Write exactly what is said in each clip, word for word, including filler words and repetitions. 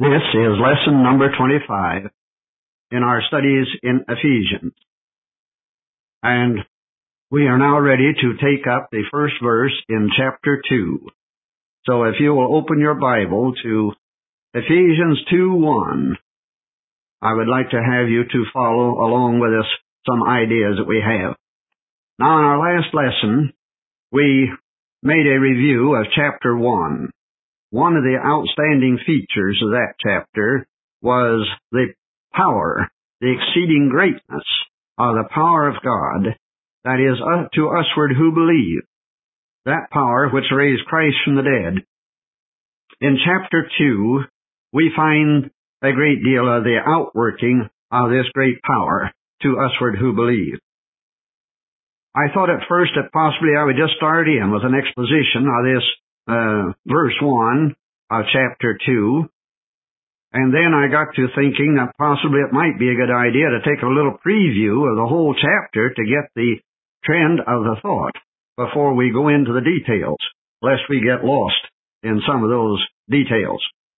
This is lesson number twenty-five in our studies in Ephesians. And we are now ready to take up the first verse in chapter two. So if you will open your Bible to Ephesians two one, I would like to have you to follow along with us some ideas that we have. Now, in our last lesson, we made a review of chapter one. One of the outstanding features of that chapter was the power, the exceeding greatness of the power of God, that is, uh, to usward who believe, that power which raised Christ from the dead. In chapter two, we find a great deal of the outworking of this great power to usward who believe. I thought at first that possibly I would just start in with an exposition of this uh, verse one of chapter two, and then I got to thinking that possibly it might be a good idea to take a little preview of the whole chapter to get the trend of the thought before we go into the details, lest we get lost in some of those details.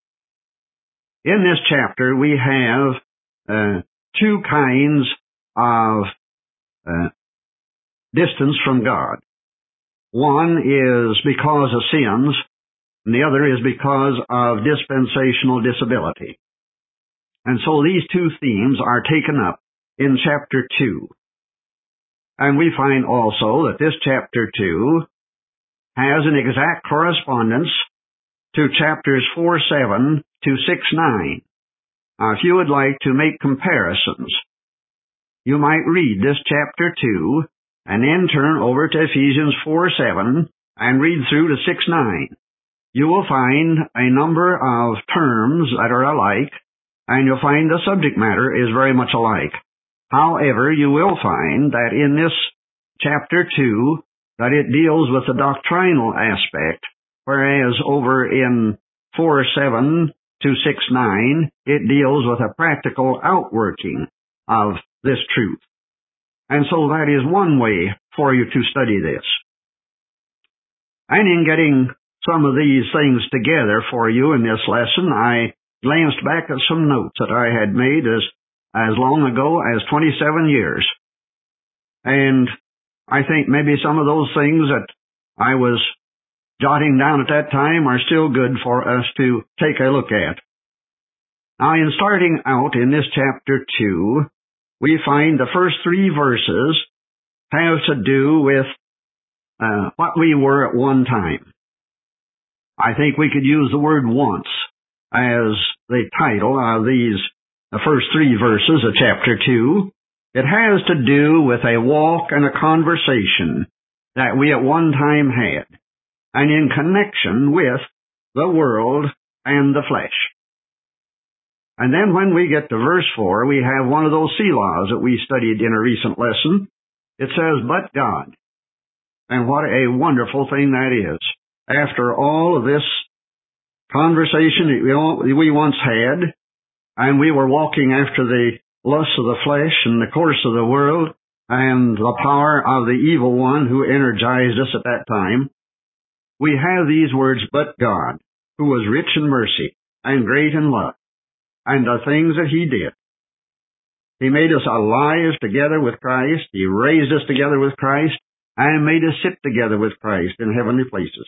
In this chapter, we have uh, two kinds of uh, distance from God. One is because of sins, and the other is because of dispensational disability. And so these two themes are taken up in chapter two. And we find also that this chapter two has an exact correspondence to chapters four seven to six nine. Now, if you would like to make comparisons, you might read this chapter two and then turn over to Ephesians four seven and read through to six nine. You will find a number of terms that are alike, and you'll find the subject matter is very much alike. However, you will find that in this chapter two, that it deals with the doctrinal aspect, whereas over in four seven to six nine, it deals with a practical outworking of this truth. And so that is one way for you to study this. And in getting some of these things together for you in this lesson, I glanced back at some notes that I had made as, as long ago as twenty-seven years. And I think maybe some of those things that I was jotting down at that time are still good for us to take a look at. Now, in starting out in this chapter two, we find the first three verses have to do with uh, what we were at one time. I think we could use the word once as the title of these the first three verses of chapter two. It has to do with a walk and a conversation that we at one time had, and in connection with the world and the flesh. And then when we get to verse four, we have one of those selahs that we studied in a recent lesson. It says, but God. And what a wonderful thing that is. After all of this conversation that we once had, and we were walking after the lusts of the flesh and the course of the world, and the power of the evil one who energized us at that time, we have these words, but God, who was rich in mercy and great in love, and the things that He did. He made us alive together with Christ. He raised us together with Christ and made us sit together with Christ in heavenly places.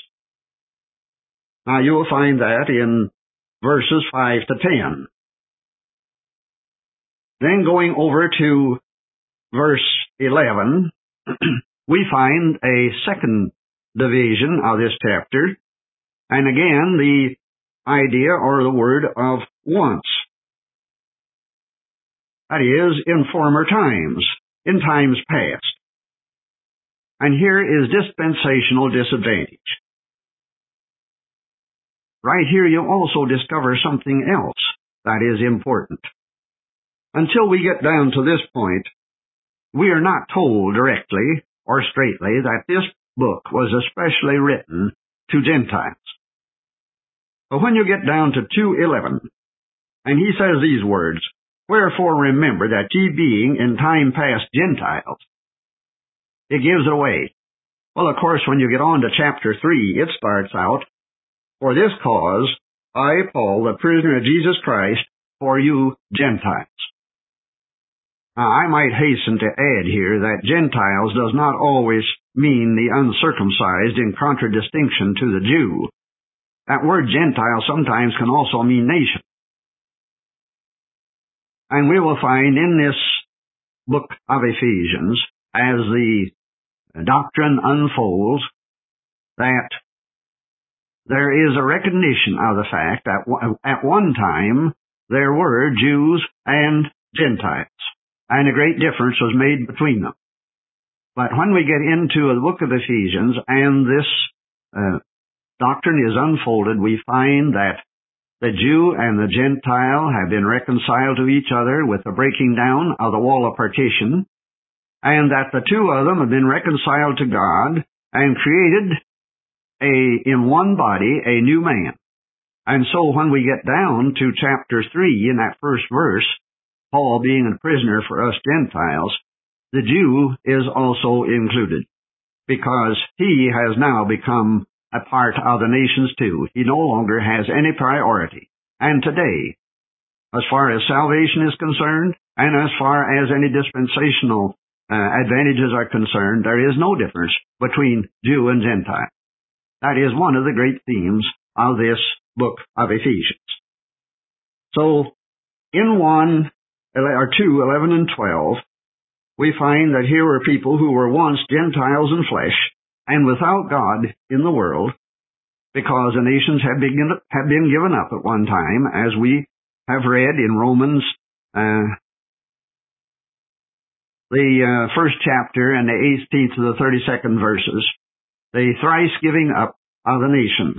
Now, you will find that in verses five to ten. Then going over to verse eleven, we find a second division of this chapter, and again, the idea or the word of once. That is, in former times, in times past. And here is dispensational disadvantage. Right here you also discover something else that is important. Until we get down to this point, we are not told directly or straightly that this book was especially written to Gentiles. But when you get down to two eleven, and he says these words, wherefore remember that ye being in time past Gentiles, it gives it away. Well, of course, when you get on to chapter three, it starts out, for this cause I, Paul, the prisoner of Jesus Christ, for you Gentiles. Now, I might hasten to add here that Gentiles does not always mean the uncircumcised in contradistinction to the Jew. That word Gentile sometimes can also mean nation. And we will find in this book of Ephesians, as the doctrine unfolds, that there is a recognition of the fact that at one time there were Jews and Gentiles, and a great difference was made between them. But when we get into the book of Ephesians and this uh, doctrine is unfolded, we find that the Jew and the Gentile have been reconciled to each other with the breaking down of the wall of partition, and that the two of them have been reconciled to God and created a in one body a new man. And so when we get down to chapter three, in that first verse, Paul being a prisoner for us Gentiles, the Jew is also included, because he has now become a part of the nations too. He no longer has any priority. And today, as far as salvation is concerned, and as far as any dispensational uh, advantages are concerned, there is no difference between Jew and Gentile. That is one of the great themes of this book of Ephesians. So, in one, or two, eleven and twelve, we find that here were people who were once Gentiles in flesh and without God in the world, because the nations had been, had been given up at one time, as we have read in Romans, uh, the uh, first chapter and the eighteenth to the thirty-second verses, the thrice giving up of the nations.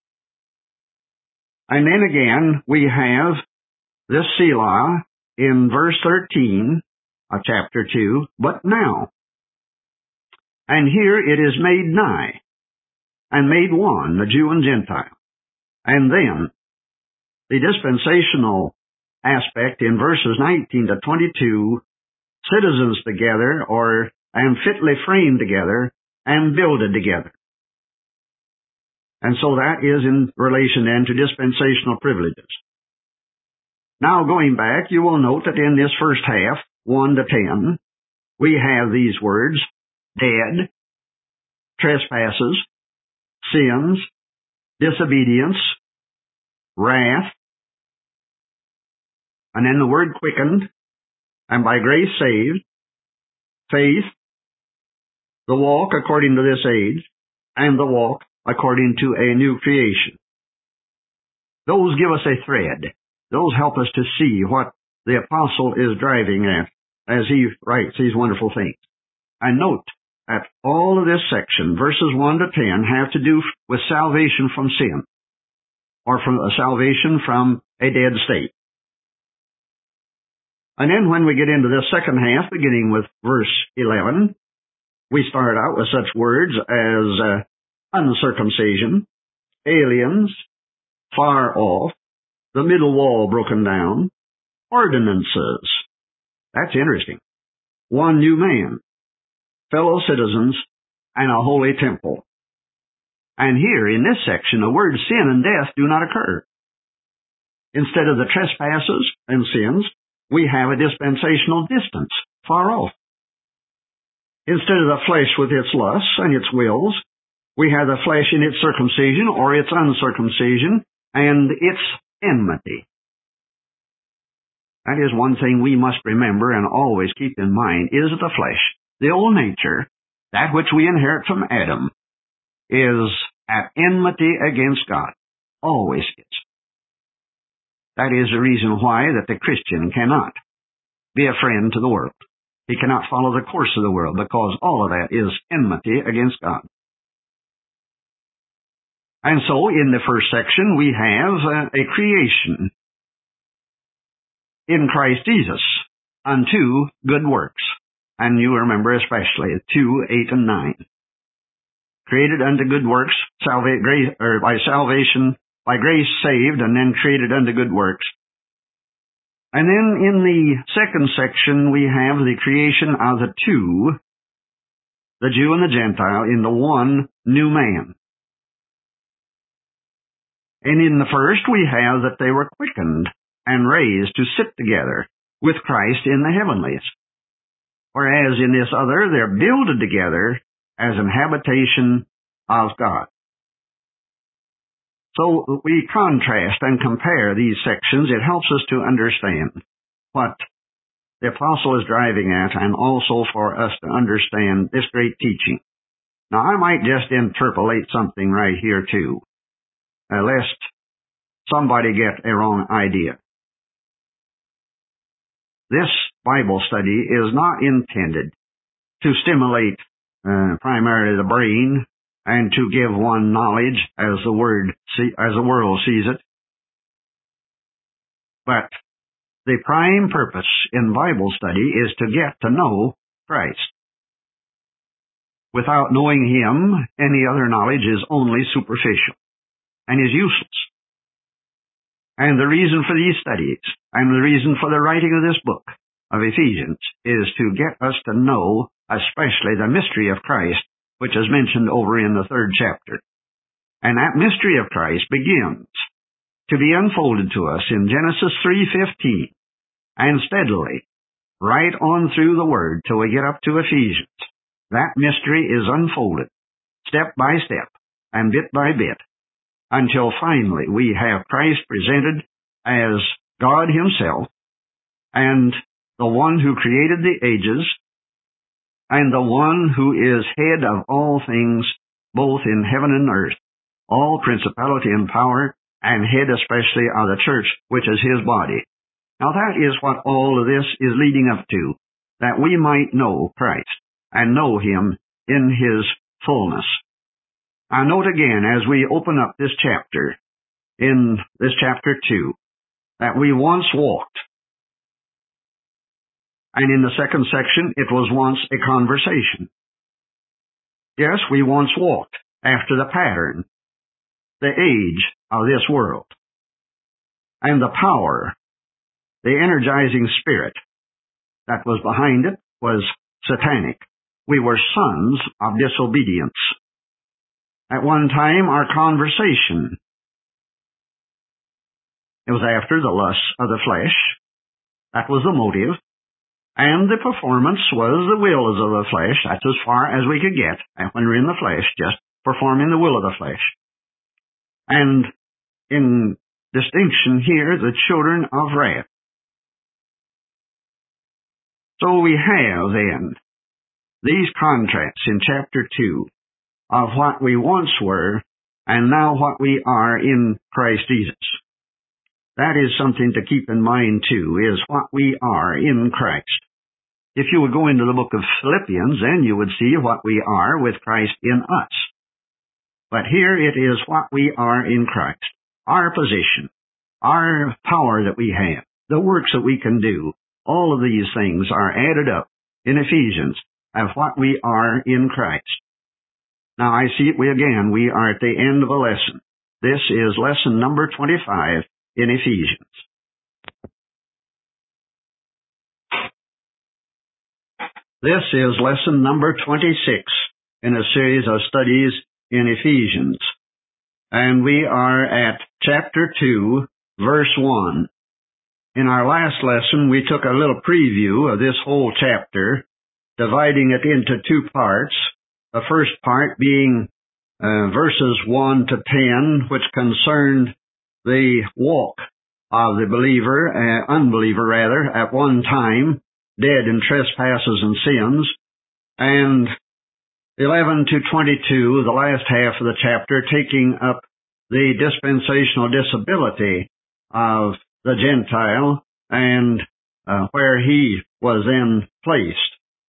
And then again, we have this Selah in verse thirteen of chapter two, but now. And here it is made nigh, and made one, the Jew and Gentile. And then, the dispensational aspect in verses nineteen to twenty-two, citizens together, or, and fitly framed together, and builded together. And so that is in relation then to dispensational privileges. Now going back, you will note that in this first half, one to ten, we have these words, dead, trespasses, sins, disobedience, wrath, and then the word quickened, and by grace saved, faith, the walk according to this age, and the walk according to a new creation. Those give us a thread. Those help us to see what the apostle is driving at as he writes these wonderful things. And note that all of this section, verses one to ten, have to do with salvation from sin, or from a salvation from a dead state. And then when we get into this second half, beginning with verse eleven, we start out with such words as uh, uncircumcision, aliens, far off, the middle wall broken down, ordinances. That's interesting. One new man, fellow citizens, and a holy temple. And here in this section, the words sin and death do not occur. Instead of the trespasses and sins, we have a dispensational distance, far off. Instead of the flesh with its lusts and its wills, we have the flesh in its circumcision or its uncircumcision and its enmity. That is one thing we must remember and always keep in mind, is the flesh, the old nature, that which we inherit from Adam, is at enmity against God. Always is. That is the reason why that the Christian cannot be a friend to the world. He cannot follow the course of the world, because all of that is enmity against God. And so, in the first section, we have uh, a creation in Christ Jesus unto good works. And you remember especially two, eight, and nine. Created unto good works, salva- grace, or by salvation, by grace saved, and then created unto good works. And then in the second section, we have the creation of the two, the Jew and the Gentile, in the one new man. And in the first we have that they were quickened and raised to sit together with Christ in the heavenlies. Whereas in this other, they're builded together as an habitation of God. So we contrast and compare these sections. It helps us to understand what the apostle is driving at, and also for us to understand this great teaching. Now, I might just interpolate something right here, too, uh, lest somebody get a wrong idea. This Bible study is not intended to stimulate uh, primarily the brain and to give one knowledge as the word as the world sees it. But the prime purpose in Bible study is to get to know Christ. Without knowing Him, any other knowledge is only superficial and is useless. And the reason for these studies, and the reason for the writing of this book of Ephesians, is to get us to know especially the mystery of Christ, which is mentioned over in the third chapter. And that mystery of Christ begins to be unfolded to us in Genesis three fifteen, and steadily, right on through the Word till we get up to Ephesians. That mystery is unfolded, step by step, and bit by bit, until finally we have Christ presented as God Himself, and the one who created the ages, and the one who is head of all things, both in heaven and earth, all principality and power, and head especially of the church, which is His body. Now that is what all of this is leading up to, that we might know Christ, and know Him in His fullness. Now note again, as we open up this chapter, in this chapter two, that we once walked. And in the second section, it was once a conversation. Yes, we once walked after the pattern, the age of this world, and the power, the energizing spirit that was behind it was satanic. We were sons of disobedience. At one time, our conversation, it was after the lusts of the flesh. That was the motive. And the performance was the wills of the flesh. That's as far as we could get. And when we're in the flesh, just performing the will of the flesh. And in distinction here, the children of wrath. So we have then these contrasts in chapter two of what we once were and now what we are in Christ Jesus. That is something to keep in mind too, is what we are in Christ. If you would go into the book of Philippians, then you would see what we are with Christ in us. But here it is what we are in Christ. Our position, our power that we have, the works that we can do, all of these things are added up in Ephesians of what we are in Christ. Now I see it we again, we are at the end of a lesson. This is lesson number twenty-five in Ephesians. This is lesson number twenty-six in a series of studies in Ephesians. And we are at chapter two, verse one. In our last lesson, we took a little preview of this whole chapter, dividing it into two parts. The first part being uh, verses one to ten, which concerned the walk of the believer, uh, unbeliever rather, at one time, dead in trespasses and sins, and eleven to twenty-two, the last half of the chapter, taking up the dispensational disability of the Gentile and uh, where he was then placed.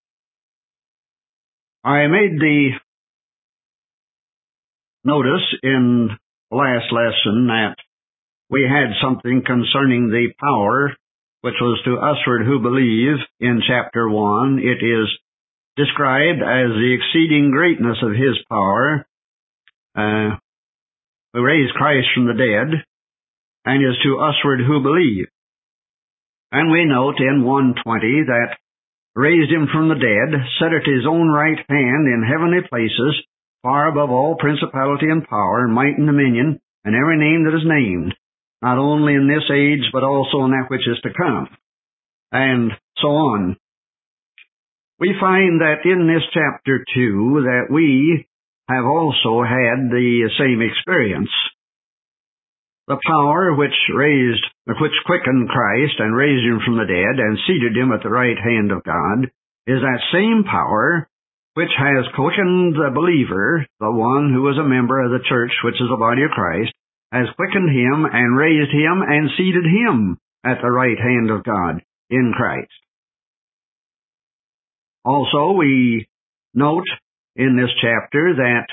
I made the notice in the last lesson that we had something concerning the power, which was to usward who believe in chapter one. It is described as the exceeding greatness of His power, uh, who raised Christ from the dead, and is to usward who believe. And we note in one twenty that raised Him from the dead, set at His own right hand in heavenly places, far above all principality and power, and might and dominion, and every name that is named, not only in this age, but also in that which is to come, and so on. We find that in this chapter two that we have also had the same experience. The power which raised, which quickened Christ and raised him from the dead and seated him at the right hand of God is that same power which has quickened the believer, the one who is a member of the church, which is the body of Christ, has quickened him and raised him and seated him at the right hand of God in Christ. Also, we note in this chapter that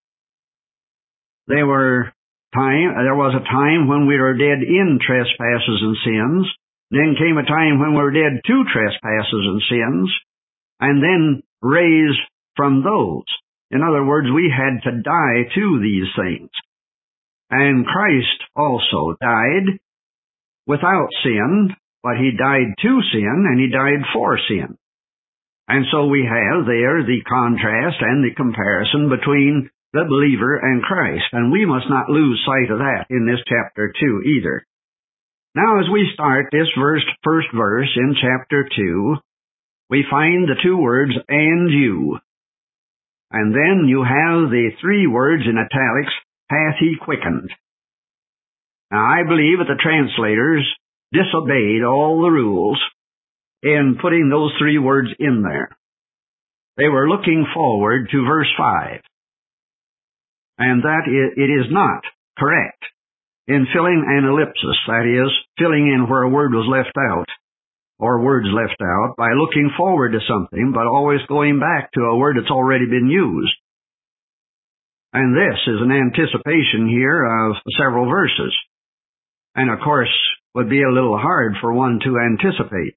they were time, there was a time when we were dead in trespasses and sins, then came a time when we were dead to trespasses and sins, and then raised from those. In other words, we had to die to these things. And Christ also died without sin, but he died to sin, and he died for sin. And so we have there the contrast and the comparison between the believer and Christ, and we must not lose sight of that in this chapter two either. Now, as we start this verse, first verse in chapter two, we find the two words, and you. And then you have the three words in italics, hath he quickened. Now, I believe that the translators disobeyed all the rules in putting those three words in there. They were looking forward to verse five. And that it is not correct in filling an ellipsis, that is, filling in where a word was left out, or words left out, by looking forward to something, but always going back to a word that's already been used. And this is an anticipation here of several verses, and of course would be a little hard for one to anticipate.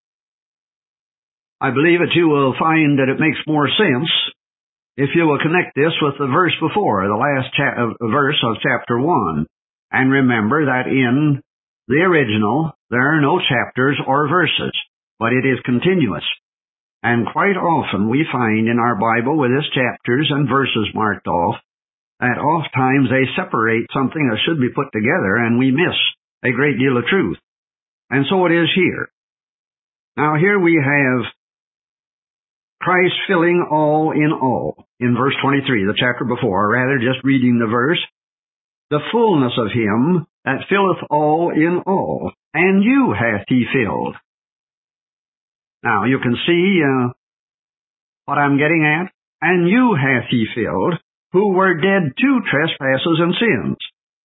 I believe that you will find that it makes more sense if you will connect this with the verse before, the last cha- uh, verse of chapter one. And remember that in the original, there are no chapters or verses, but it is continuous. And quite often we find in our Bible with its chapters and verses marked off, that oft times they separate something that should be put together, and we miss a great deal of truth. And so it is here. Now here we have Christ filling all in all, in verse twenty-three, the chapter before, or rather just reading the verse, the fullness of him that filleth all in all, and you hath he filled. Now you can see uh, what I'm getting at. And you hath he filled, who were dead to trespasses and sins.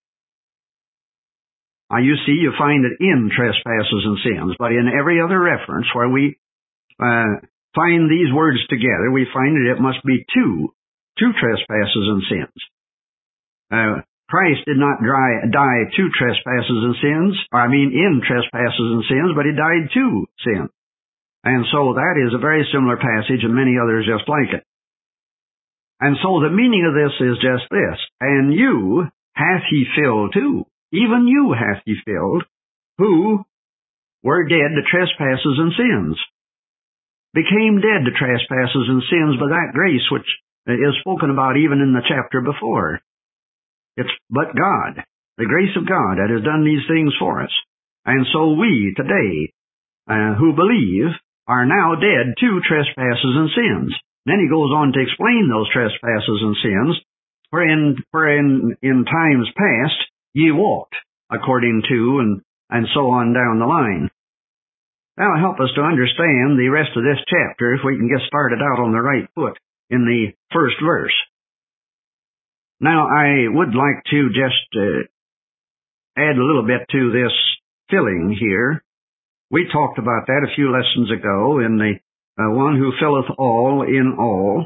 Now you see, you find it in trespasses and sins, but in every other reference where we uh, find these words together, we find that it must be two, two trespasses and sins. Uh, Christ did not dry, die to trespasses and sins, or I mean in trespasses and sins, but he died to sin. And so that is a very similar passage and many others just like it. And so the meaning of this is just this, and you hath he filled too, even you hath he filled, who were dead to trespasses and sins. Became dead to trespasses and sins by that grace which is spoken about even in the chapter before. It's but God, the grace of God that has done these things for us. And so we today, uh, who believe, are now dead to trespasses and sins. Then he goes on to explain those trespasses and sins, wherein, wherein in times past ye walked, according to, and, and so on down the line. That'll help us to understand the rest of this chapter if we can get started out on the right foot in the first verse. Now, I would like to just uh, add a little bit to this filling here. We talked about that a few lessons ago in the uh, one who filleth all in all.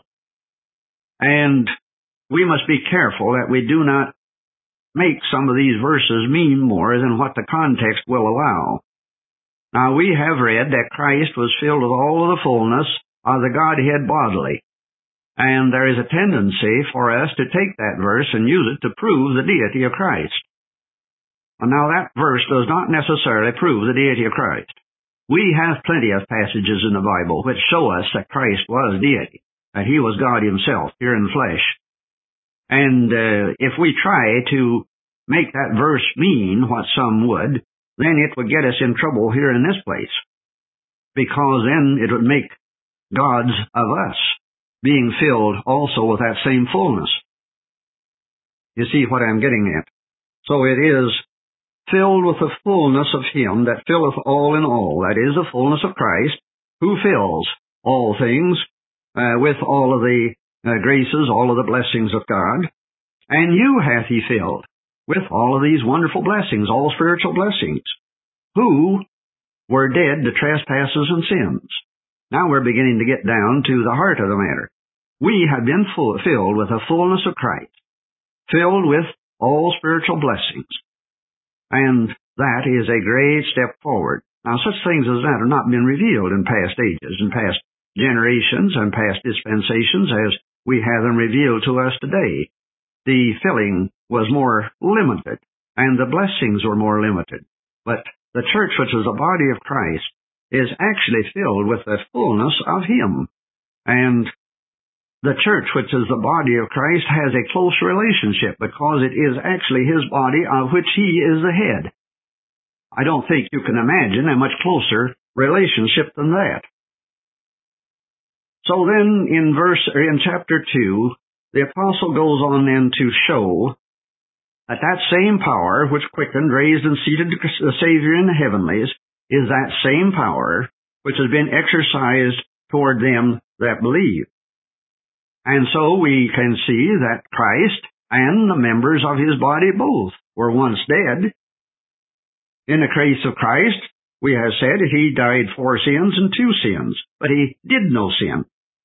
And we must be careful that we do not make some of these verses mean more than what the context will allow. Now, we have read that Christ was filled with all of the fullness of the Godhead bodily. And there is a tendency for us to take that verse and use it to prove the deity of Christ. And now, that verse does not necessarily prove the deity of Christ. We have plenty of passages in the Bible which show us that Christ was deity, that he was God himself here in the flesh. And uh, if we try to make that verse mean what some would, then it would get us in trouble here in this place. Because then it would make gods of us, being filled also with that same fullness. You see what I'm getting at? So it is filled with the fullness of Him that filleth all in all. That is the fullness of Christ, who fills all things uh, with all of the uh, graces, all of the blessings of God. And you hath He filled with all of these wonderful blessings, all spiritual blessings, who were dead to trespasses and sins. Now we're beginning to get down to the heart of the matter. We have been full, filled with the fullness of Christ, filled with all spiritual blessings. And that is a great step forward. Now, such things as that have not been revealed in past ages, in past generations, and past dispensations as we have them revealed to us today. The filling was more limited, and the blessings were more limited. But the church, which is the body of Christ, is actually filled with the fullness of Him. And the church, which is the body of Christ, has a close relationship because it is actually His body of which He is the head. I don't think you can imagine a much closer relationship than that. So then in verse, or in chapter two, the apostle goes on then to show that that same power which quickened, raised, and seated the Savior in the heavenlies is that same power which has been exercised toward them that believe. And so we can see that Christ and the members of His body both were once dead. In the case of Christ, we have said that He died for sins and to sins, but He did no sin.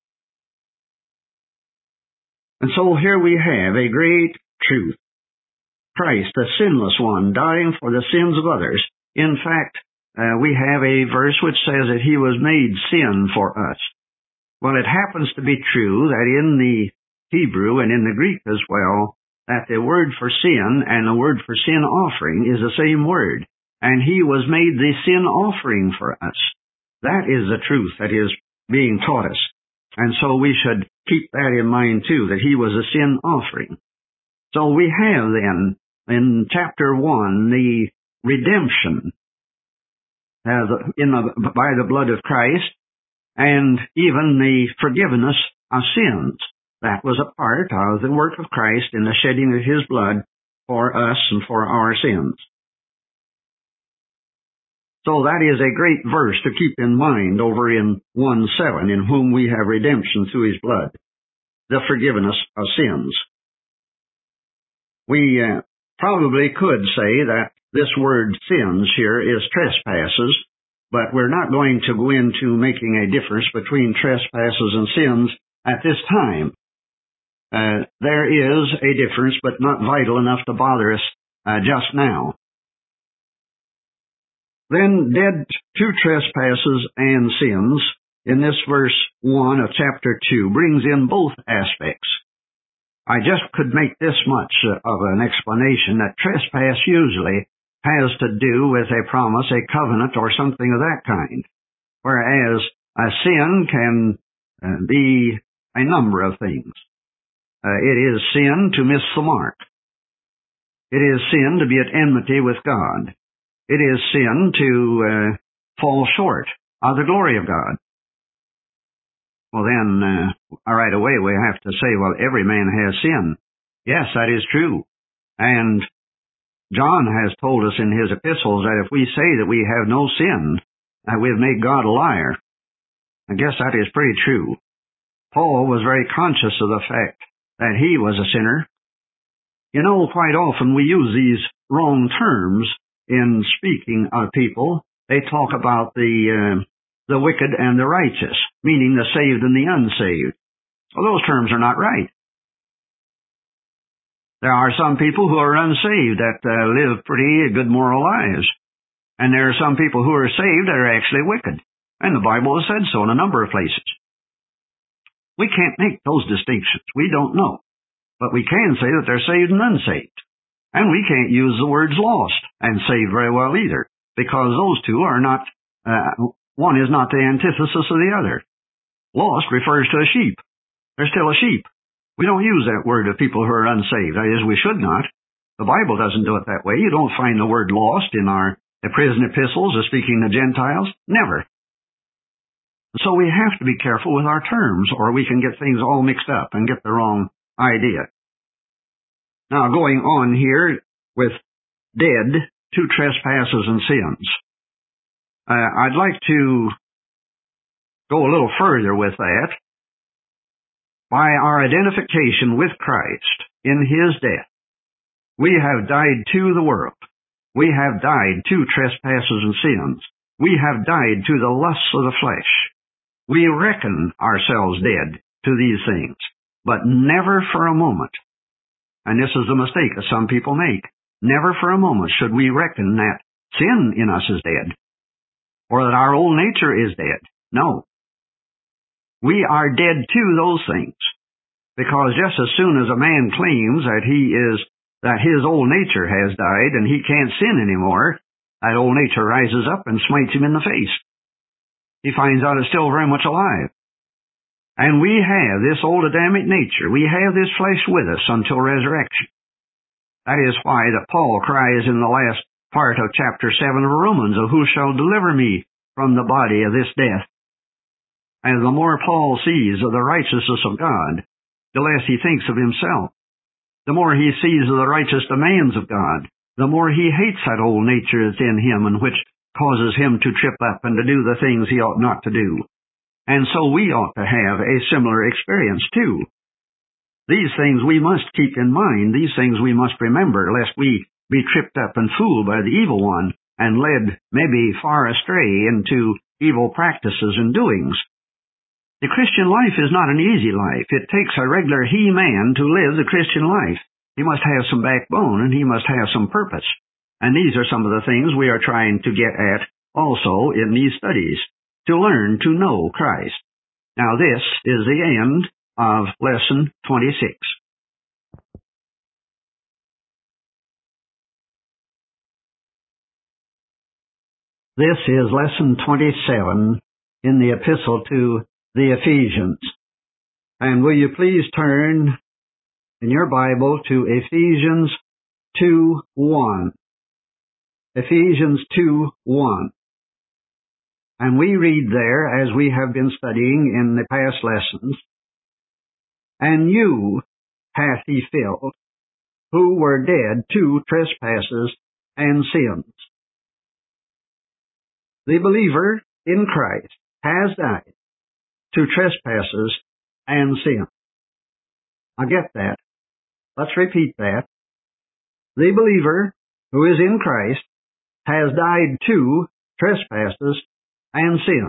And so here we have a great truth. Christ, the sinless one, dying for the sins of others. In fact, uh, we have a verse which says that He was made sin for us. Well, it happens to be true that in the Hebrew and in the Greek as well, that the word for sin and the word for sin offering is the same word. And He was made the sin offering for us. That is the truth that is being taught us. And so we should keep that in mind too, that He was a sin offering. So we have then, in chapter one, the redemption uh, in the, by the blood of Christ, and even the forgiveness of sins. That was a part of the work of Christ in the shedding of His blood for us and for our sins. So that is a great verse to keep in mind over in one seven, in whom we have redemption through His blood, the forgiveness of sins. We uh, probably could say that this word sins here is trespasses, but we're not going to go into making a difference between trespasses and sins at this time. Uh, there is a difference, but not vital enough to bother us uh, just now. Then, dead to trespasses and sins, in this verse one of chapter two, brings in both aspects. I just could make this much of an explanation, that trespass usually has to do with a promise, a covenant, or something of that kind, whereas a sin can uh, be a number of things. Uh, it is sin to miss the mark. It is sin to be at enmity with God. It is sin to uh, fall short of the glory of God. Well then, uh, right away we have to say, well, every man has sin. Yes, that is true. And John has told us in his epistles that if we say that we have no sin, that we have made God a liar. I guess that is pretty true. Paul was very conscious of the fact that he was a sinner. You know, quite often we use these wrong terms in speaking of people. They talk about the uh, the wicked and the righteous, meaning the saved and the unsaved. Well, those terms are not right. There are some people who are unsaved that uh, live pretty good moral lives. And there are some people who are saved that are actually wicked. And the Bible has said so in a number of places. We can't make those distinctions. We don't know. But we can say that they're saved and unsaved. And we can't use the words lost and saved very well either, because those two are not, uh, one is not the antithesis of the other. Lost refers to a sheep. They're still a sheep. We don't use that word of people who are unsaved. That is, we should not. The Bible doesn't do it that way. You don't find the word lost in our prison epistles as speaking to Gentiles. Never. So we have to be careful with our terms, or we can get things all mixed up and get the wrong idea. Now, going on here with dead to trespasses and sins, uh, I'd like to go a little further with that. By our identification with Christ in His death, we have died to the world. We have died to trespasses and sins. We have died to the lusts of the flesh. We reckon ourselves dead to these things, but never for a moment, and this is the mistake that some people make, never for a moment should we reckon that sin in us is dead, or that our old nature is dead. No. We are dead to those things, because just as soon as a man claims that he is, that his old nature has died and he can't sin anymore, that old nature rises up and smites him in the face. He finds out it's still very much alive. And we have this old Adamic nature. We have this flesh with us until resurrection. That is why that Paul cries in the last part of chapter seven of Romans, of who shall deliver me from the body of this death? And the more Paul sees of the righteousness of God, the less he thinks of himself. The more he sees of the righteous demands of God, the more he hates that old nature that's in him and which causes him to trip up and to do the things he ought not to do. And so we ought to have a similar experience too. These things we must keep in mind. These things we must remember, lest we be tripped up and fooled by the evil one and led maybe far astray into evil practices and doings. The Christian life is not an easy life. It takes a regular he-man to live the Christian life. He must have some backbone and he must have some purpose. And these are some of the things we are trying to get at also in these studies, to learn to know Christ. Now this is the end of lesson twenty-six. This is lesson twenty-seven in the epistle to the Ephesians. And will you please turn in your Bible to Ephesians two one. Ephesians two one. And we read there, as we have been studying in the past lessons, and you hath He filled, who were dead to trespasses and sins. The believer in Christ has died to trespasses and sins. I get that. Let's repeat that. The believer who is in Christ has died to trespasses and sin.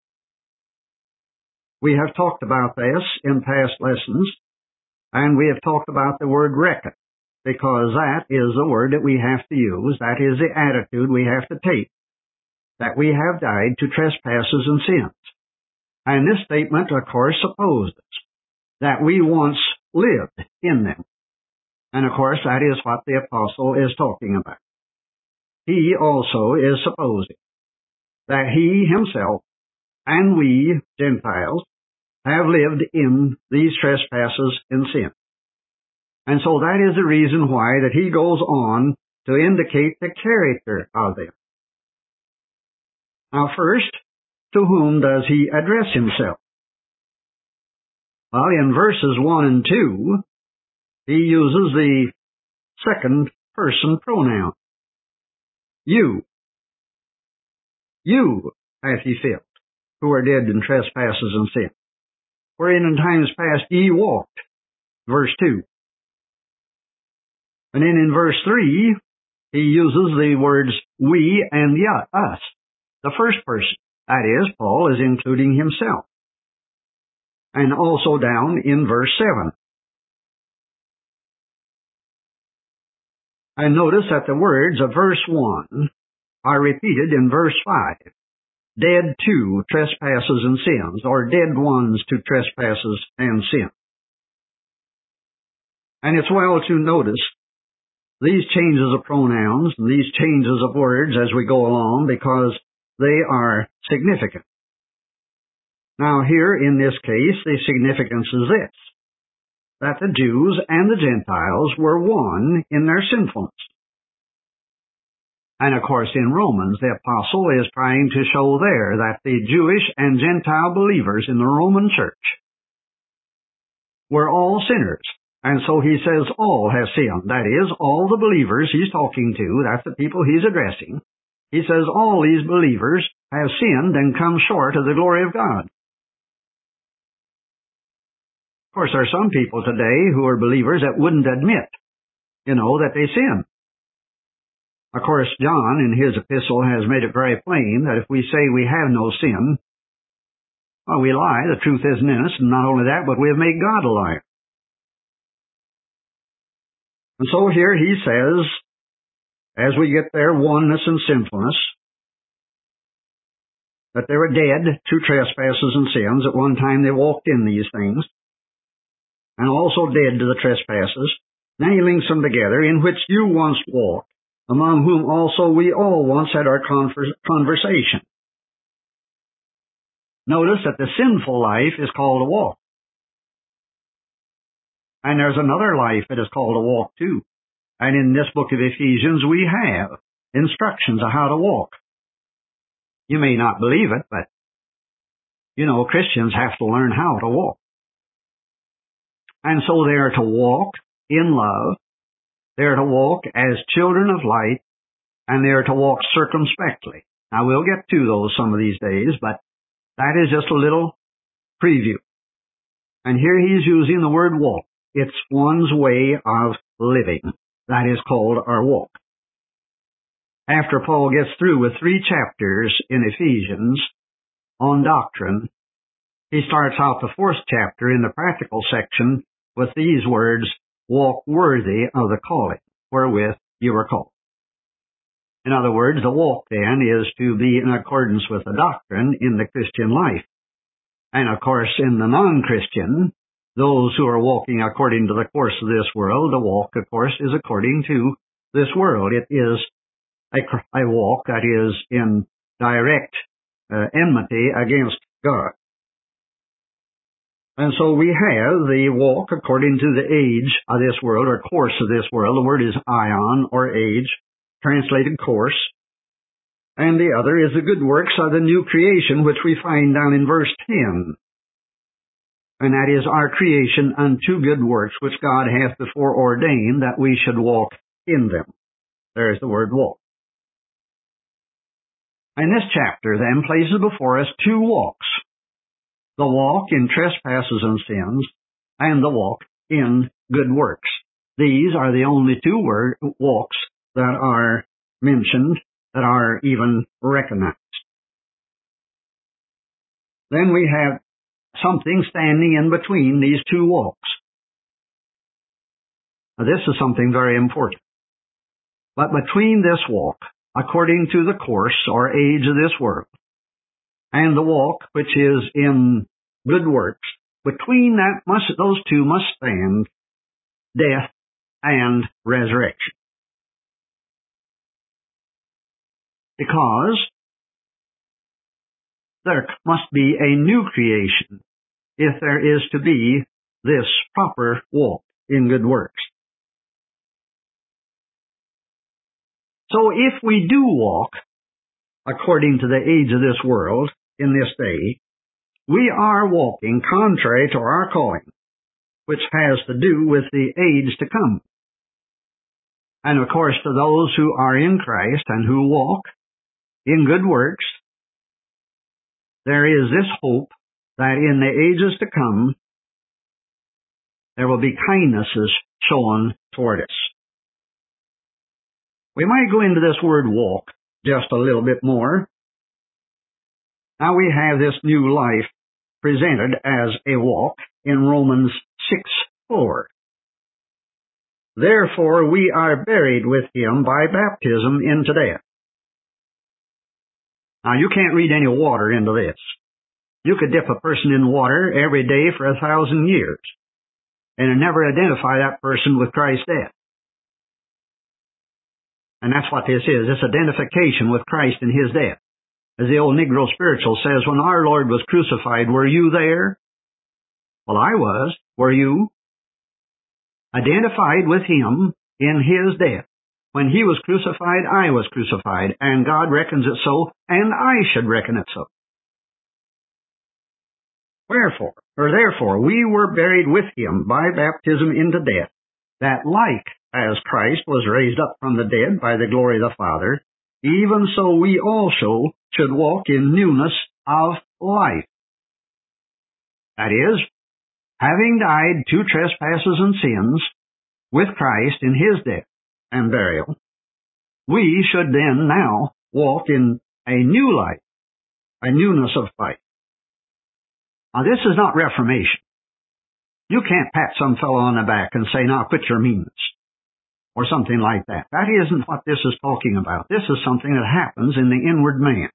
We have talked about this in past lessons, and we have talked about the word reckon, because that is the word that we have to use. That is the attitude we have to take, that we have died to trespasses and sins. And this statement, of course, supposes that we once lived in them. And of course, that is what the apostle is talking about. He also is supposing that he himself and we, Gentiles, have lived in these trespasses and sins. And so that is the reason why that he goes on to indicate the character of them. Now first, to whom does he address himself? Well, in verses one and two, he uses the second person pronoun. You. You hath He filled, who are dead in trespasses and sin, wherein in times past ye walked. Verse two. And then in verse three, he uses the words we and yeah, us. The first person. That is, Paul is including himself. And also down in verse seven. And notice that the words of verse one are repeated in verse five. Dead to trespasses and sins, or dead ones to trespasses and sin. And it's well to notice these changes of pronouns and these changes of words as we go along, because they are significant. Now here in this case, the significance is this, that the Jews and the Gentiles were one in their sinfulness. And of course in Romans, the apostle is trying to show there that the Jewish and Gentile believers in the Roman church were all sinners. And so he says all have sinned. That is, all the believers he's talking to, that's the people he's addressing. He says all these believers have sinned and come short of the glory of God. Of course, there are some people today who are believers that wouldn't admit, you know, that they sin. Of course, John in his epistle has made it very plain that if we say we have no sin, well, we lie, the truth isn't in us, and not only that, but we have made God a liar. And so here he says, as we get there, oneness and sinfulness, that they were dead to trespasses and sins. At one time they walked in these things, and also dead to the trespasses. Then he links them together, in which you once walked, among whom also we all once had our conversation. Notice that the sinful life is called a walk. And there's another life that is called a walk too. And in this book of Ephesians we have instructions on how to walk. You may not believe it, but you know, Christians have to learn how to walk. And so they are to walk in love, they are to walk as children of light, and they are to walk circumspectly. Now we'll get to those some of these days, but that is just a little preview. And here he's using the word walk. It's one's way of living. That is called our walk. After Paul gets through with three chapters in Ephesians on doctrine, he starts out the fourth chapter in the practical section with these words, walk worthy of the calling wherewith you were called. In other words, the walk then is to be in accordance with the doctrine in the Christian life. And of course in the non-Christian, those who are walking according to the course of this world, the walk, of course, is according to this world. It is a, a walk that is in direct uh, enmity against God. And so we have the walk according to the age of this world, or course of this world. The word is ion, or age, translated course. And the other is the good works of the new creation, which we find down in verse ten. And that is our creation unto good works, which God hath before ordained that we should walk in them. There's the word walk. And this chapter then places before us two walks. The walk in trespasses and sins, and the walk in good works. These are the only two word, walks that are mentioned, that are even recognized. Then we have something standing in between these two walks. Now this is something very important. But between this walk, according to the course or age of this world, and the walk which is in good works, between that must, those two must stand death and resurrection. Because there must be a new creation if there is to be this proper walk in good works. So if we do walk according to the age of this world in this day, we are walking contrary to our calling, which has to do with the age to come. And of course, to those who are in Christ and who walk in good works, there is this hope that in the ages to come, there will be kindnesses shown toward us. We might go into this word walk just a little bit more. Now we have this new life presented as a walk in Romans six four. Therefore we are buried with him by baptism into death. Now you can't read any water into this. You could dip a person in water every day for a thousand years and never identify that person with Christ's death. And that's what this is, this identification with Christ in his death. As the old Negro spiritual says, when our Lord was crucified, were you there? Well, I was. Were you? identified with him in his death. When he was crucified, I was crucified, and God reckons it so, and I should reckon it so. Wherefore, or therefore, we were buried with him by baptism into death, that like as Christ was raised up from the dead by the glory of the Father, even so we also should walk in newness of life. That is, having died to trespasses and sins with Christ in his death and burial, we should then now walk in a new life, a newness of life. Now, this is not Reformation. You can't pat some fellow on the back and say, now quit your meanness, or something like that. That isn't what this is talking about. This is something that happens in the inward man.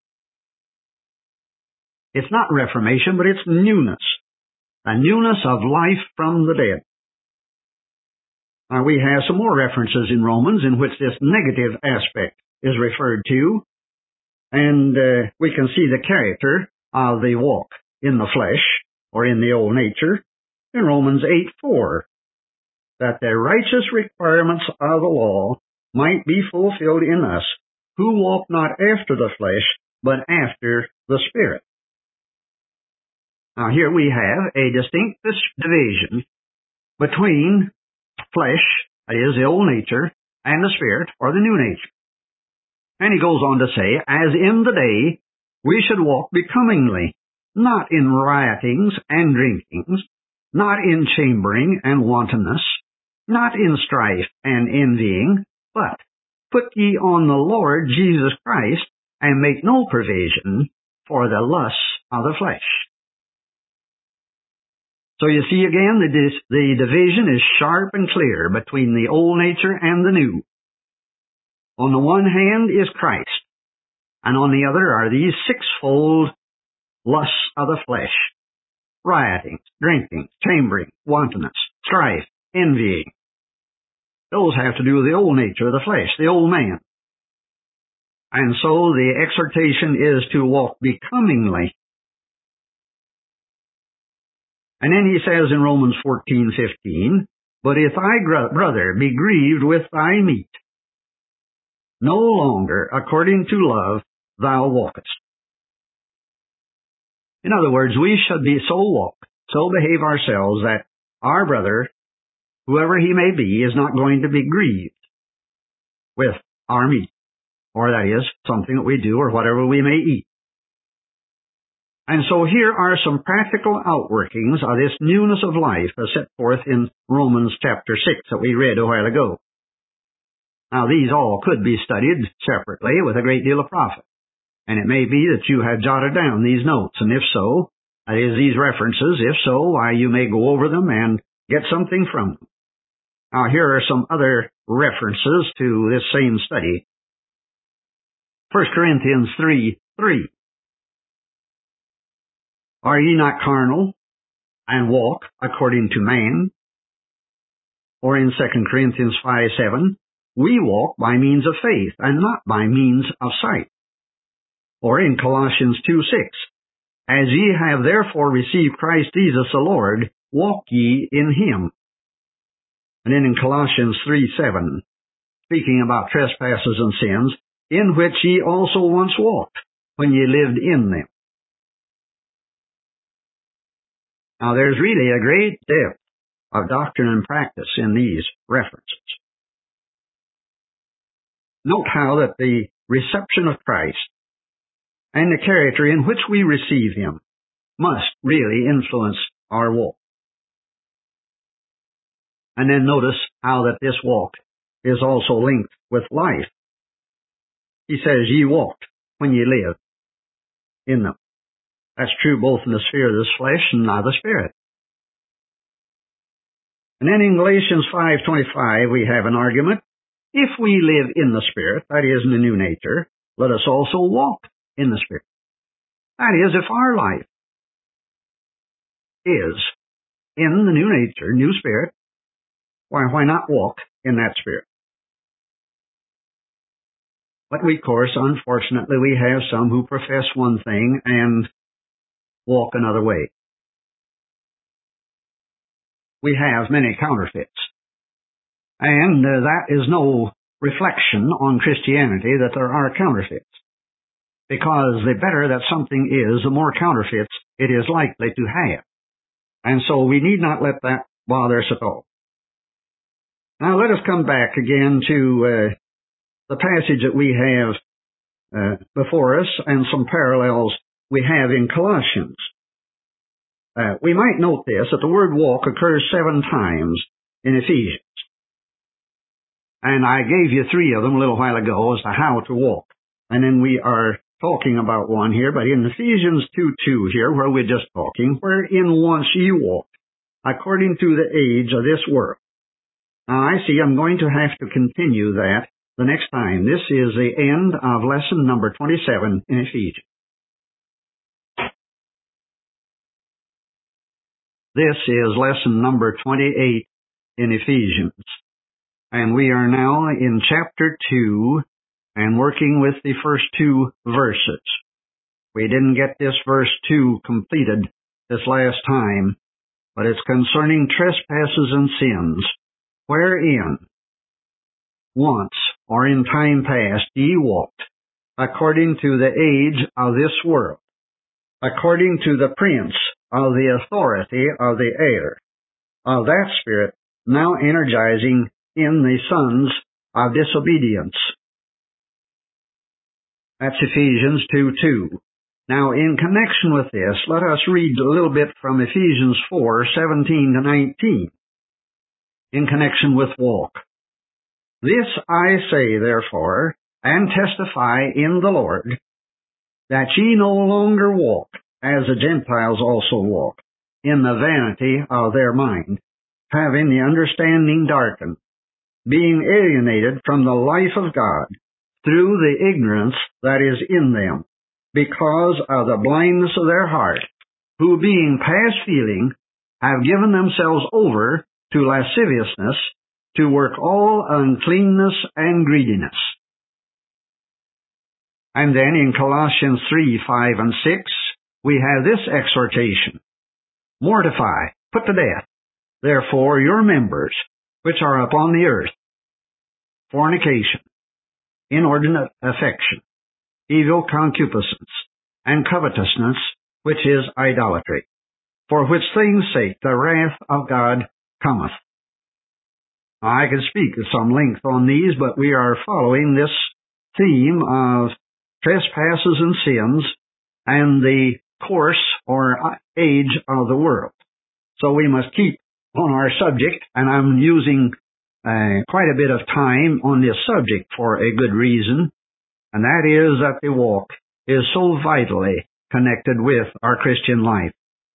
It's not Reformation, but it's newness, a newness of life from the dead. Now, we have some more references in Romans in which this negative aspect is referred to, and uh, we can see the character of the walk in the flesh, or in the old nature, in Romans eight four, that the righteous requirements of the law might be fulfilled in us, who walk not after the flesh, but after the Spirit. Now here we have a distinct division between flesh, that is, the old nature, and the Spirit, or the new nature. And he goes on to say, as in the day, we should walk becomingly, not in riotings and drinkings, not in chambering and wantonness, not in strife and envying, but put ye on the Lord Jesus Christ, and make no provision for the lusts of the flesh. So you see again, the, the division is sharp and clear between the old nature and the new. On the one hand is Christ, and on the other are these sixfold lusts of the flesh: rioting, drinking, chambering, wantonness, strife, envying. Those have to do with the old nature of the flesh, the old man. And so the exhortation is to walk becomingly. And then he says in Romans fourteen fifteen, but if thy brother be grieved with thy meat, no longer according to love thou walkest. In other words, we should be so walk, so behave ourselves that our brother, whoever he may be, is not going to be grieved with our meat, or that is, something that we do or whatever we may eat. And so here are some practical outworkings of this newness of life as set forth in Romans chapter six that we read a while ago. Now these all could be studied separately with a great deal of profit. And it may be that you have jotted down these notes, and if so, that is, these references, if so, why, you may go over them and get something from them. Now here are some other references to this same study. First Corinthians three three. Are ye not carnal, and walk according to man? Or in Second Corinthians five seven, we walk by means of faith, and not by means of sight. Or in Colossians two six, as ye have therefore received Christ Jesus the Lord, walk ye in him. And then in Colossians three seven, speaking about trespasses and sins, in which ye also once walked, when ye lived in them. Now there's really a great depth of doctrine and practice in these references. Note how that the reception of Christ and the character in which we receive him must really influence our walk. And then notice how that this walk is also linked with life. He says, ye walked when ye lived in them. That's true both in the sphere of this flesh and of the Spirit. And then in Galatians five twenty-five we have an argument. If we live in the Spirit, that is, in the new nature, let us also walk in the Spirit. That is, if our life is in the new nature, new spirit, why, why not walk in that spirit? But we, of course, unfortunately, we have some who profess one thing and walk another way. We have many counterfeits And uh, that is no reflection on Christianity that there are counterfeits. Because the better that something is, the more counterfeits it is likely to have. And so we need not let that bother us at all. Now let us come back again to uh, the passage that we have uh, before us and some parallels we have in Colossians. Uh, we might note this, that the word walk occurs seven times in Ephesians. And I gave you three of them a little while ago as to how to walk. And then we are talking about one here, but in Ephesians two two here, where we're just talking, wherein once ye walked, according to the age of this world. Now I see I'm going to have to continue that the next time. This is the end of lesson number twenty-seven in Ephesians. This is lesson number twenty-eight in Ephesians. And we are now in chapter two and working with the first two verses. We didn't get this verse two completed this last time, but it's concerning trespasses and sins, wherein once or in time past ye walked, according to the age of this world, according to the prince of the authority of the air, of that spirit now energizing in the sons of disobedience. That's Ephesians two two. Now, in connection with this, let us read a little bit from Ephesians four seventeen to nineteen, in connection with walk. This I say, therefore, and testify in the Lord, that ye no longer walk, as the Gentiles also walk, in the vanity of their mind, having the understanding darkened, being alienated from the life of God, through the ignorance that is in them, because of the blindness of their heart, who being past feeling, have given themselves over to lasciviousness, to work all uncleanness and greediness. And then in Colossians three, five, and six, we have this exhortation. Mortify, put to death, therefore your members, which are upon the earth, fornication, inordinate affection, evil concupiscence, and covetousness, which is idolatry, for which things' sake the wrath of God cometh. Now, I could speak at some length on these, but we are following this theme of trespasses and sins and the course or age of the world. So we must keep on our subject, and I'm using uh, quite a bit of time on this subject for a good reason, and that is that the walk is so vitally connected with our Christian life.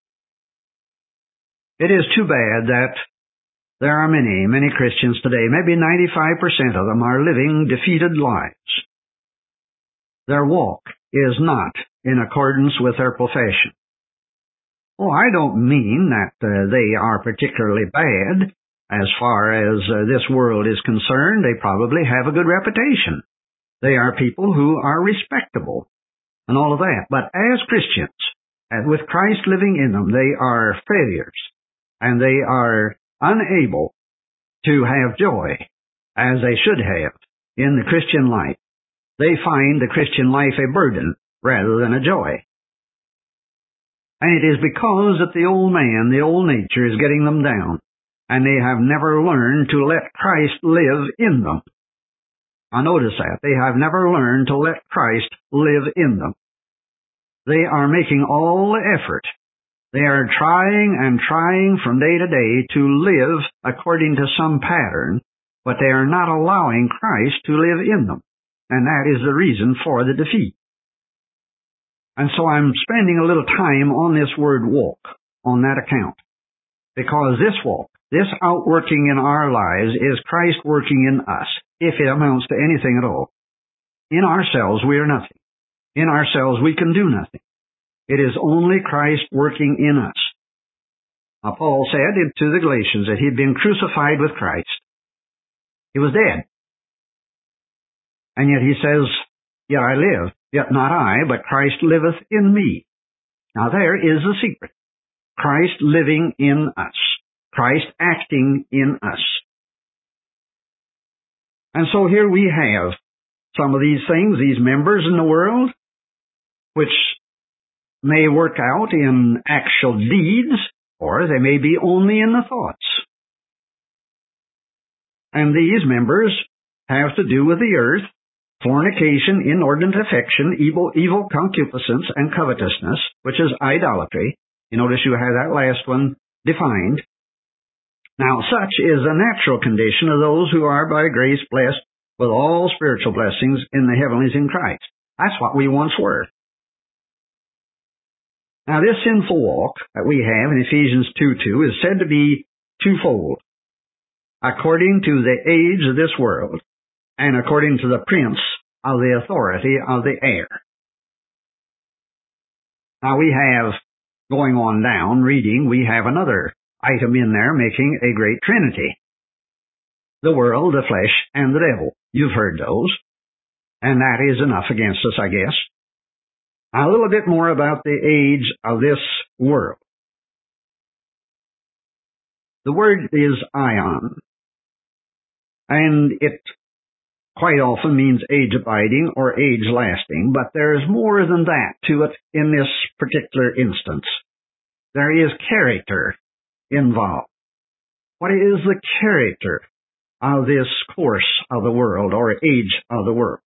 It is too bad that there are many, many Christians today, maybe ninety-five percent of them are living defeated lives. Their walk is not in accordance with their profession. Oh, I don't mean that uh, they are particularly bad. As far as uh, this world is concerned, they probably have a good reputation. They are people who are respectable and all of that. But as Christians, and with Christ living in them, they are failures, and they are unable to have joy as they should have in the Christian life. They find the Christian life a burden rather than a joy. And it is because that the old man, the old nature, is getting them down, and they have never learned to let Christ live in them. Now notice that. They have never learned to let Christ live in them. They are making all the effort. They are trying and trying from day to day to live according to some pattern, but they are not allowing Christ to live in them. And that is the reason for the defeat. And so I'm spending a little time on this word walk, on that account. Because this walk, this outworking in our lives, is Christ working in us, if it amounts to anything at all. In ourselves, we are nothing. In ourselves, we can do nothing. It is only Christ working in us. Now, Paul said to the Galatians that he had been crucified with Christ. He was dead. And yet he says, yet I live, yet not I, but Christ liveth in me. Now there is the secret. Christ living in us. Christ acting in us. And so here we have some of these things, these members in the world, which may work out in actual deeds, or they may be only in the thoughts. And these members have to do with the earth, fornication, inordinate affection, evil, evil concupiscence, and covetousness, which is idolatry. You notice you have that last one defined. Now, such is the natural condition of those who are by grace blessed with all spiritual blessings in the heavenlies in Christ. That's what we once were. Now, this sinful walk that we have in Ephesians two two is said to be twofold, according to the age of this world and according to the prince of the authority of the air. Now, we have, going on down, reading, we have another item in there making a great trinity. The world, the flesh, and the devil. You've heard those. And that is enough against us, I guess. Now, a little bit more about the age of this world. The word is ion, and it quite often means age-abiding or age-lasting, but there is more than that to it in this particular instance. There is character involved. What is the character of this course of the world or age of the world?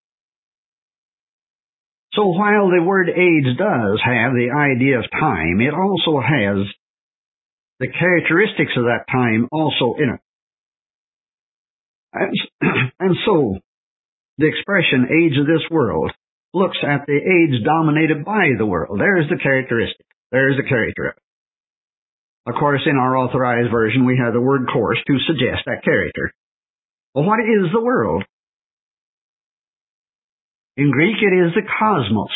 So while the word age does have the idea of time, it also has the characteristics of that time also in it. And, and so the expression age of this world looks at the age dominated by the world. There's the characteristic. There's the character of it. Of course, in our Authorized Version, we have the word course to suggest that character. Well, what is the world? In Greek, it is the cosmos.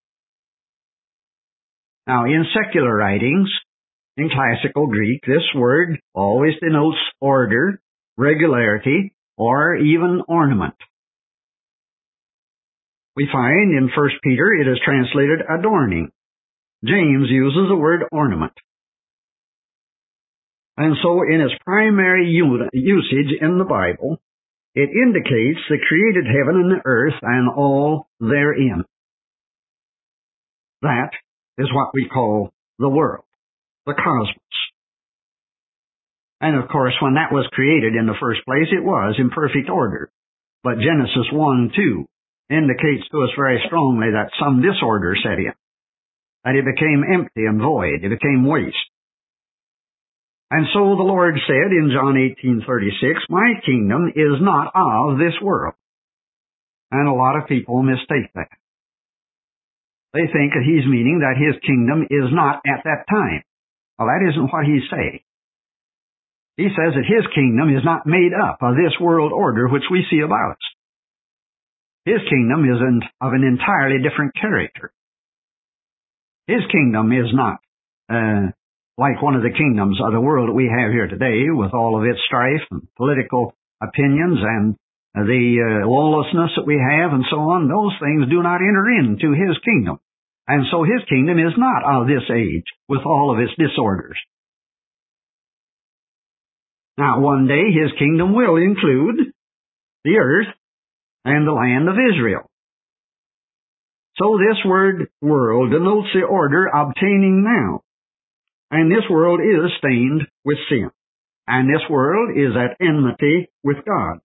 Now, in secular writings, in classical Greek, this word always denotes order, regularity, or even ornament. We find in First Peter it is translated adorning. James uses the word ornament. And so in its primary usage in the Bible, it indicates the created heaven and the earth and all therein. That is what we call the world, the cosmos. And of course, when that was created in the first place, it was in perfect order. But Genesis one two indicates to us very strongly that some disorder set in, that it became empty and void, it became waste. And so the Lord said in John eighteen thirty-six, my kingdom is not of this world. And a lot of people mistake that. They think that he's meaning that his kingdom is not at that time. Well, that isn't what he's saying. He says that his kingdom is not made up of this world order which we see about us. His kingdom is of an entirely different character. His kingdom is not uh, like one of the kingdoms of the world that we have here today, with all of its strife and political opinions and the uh, lawlessness that we have and so on. Those things do not enter into his kingdom. And so his kingdom is not of this age with all of its disorders. Now, one day his kingdom will include the earth and the land of Israel. So this word world denotes the order obtaining now. And this world is stained with sin. And this world is at enmity with God.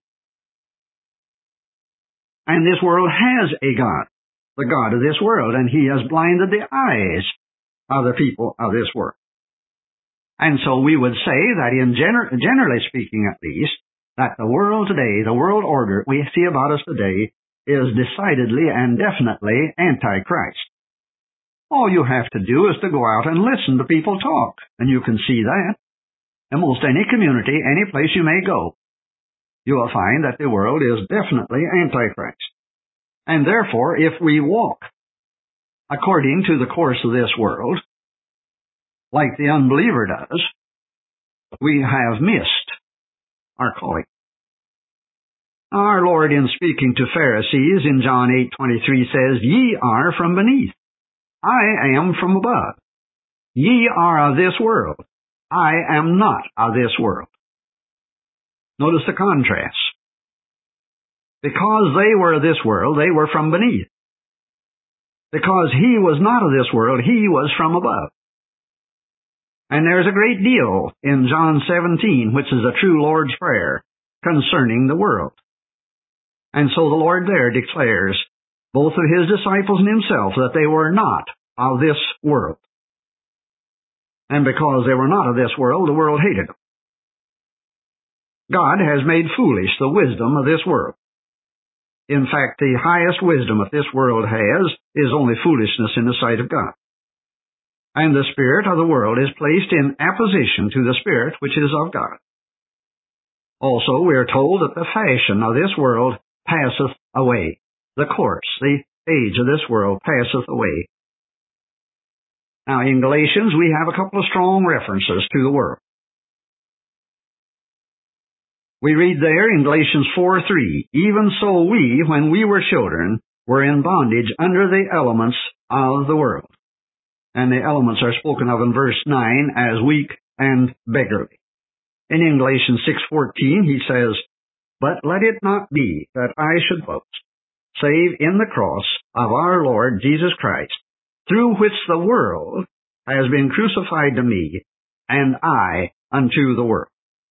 And this world has a God, the God of this world, and he has blinded the eyes of the people of this world. And so we would say that in gener- generally speaking at least, that the world today, the world order we see about us today, is decidedly and definitely antichrist. All you have to do is to go out and listen to people talk, and you can see that. In most any community, any place you may go, you will find that the world is definitely antichrist. And therefore, if we walk according to the course of this world, like the unbeliever does, we have missed our calling. Our Lord, in speaking to Pharisees in John eight twenty-three, says, ye are from beneath. I am from above. Ye are of this world. I am not of this world. Notice the contrast. Because they were of this world, they were from beneath. Because he was not of this world, he was from above. And there's a great deal in John seventeen, which is a true Lord's Prayer, concerning the world. And so the Lord there declares, both of his disciples and himself, that they were not of this world. And because they were not of this world, the world hated them. God has made foolish the wisdom of this world. In fact, the highest wisdom that this world has is only foolishness in the sight of God. And the spirit of the world is placed in apposition to the Spirit which is of God. Also, we are told that the fashion of this world passeth away. The course, the age of this world passeth away. Now, in Galatians, we have a couple of strong references to the world. We read there in Galatians four three, even so we, when we were children, were in bondage under the elements of the world. And the elements are spoken of in verse nine as weak and beggarly. And in Galatians six fourteen he says, but let it not be that I should boast, save in the cross of our Lord Jesus Christ, through which the world has been crucified to me, and I unto the world.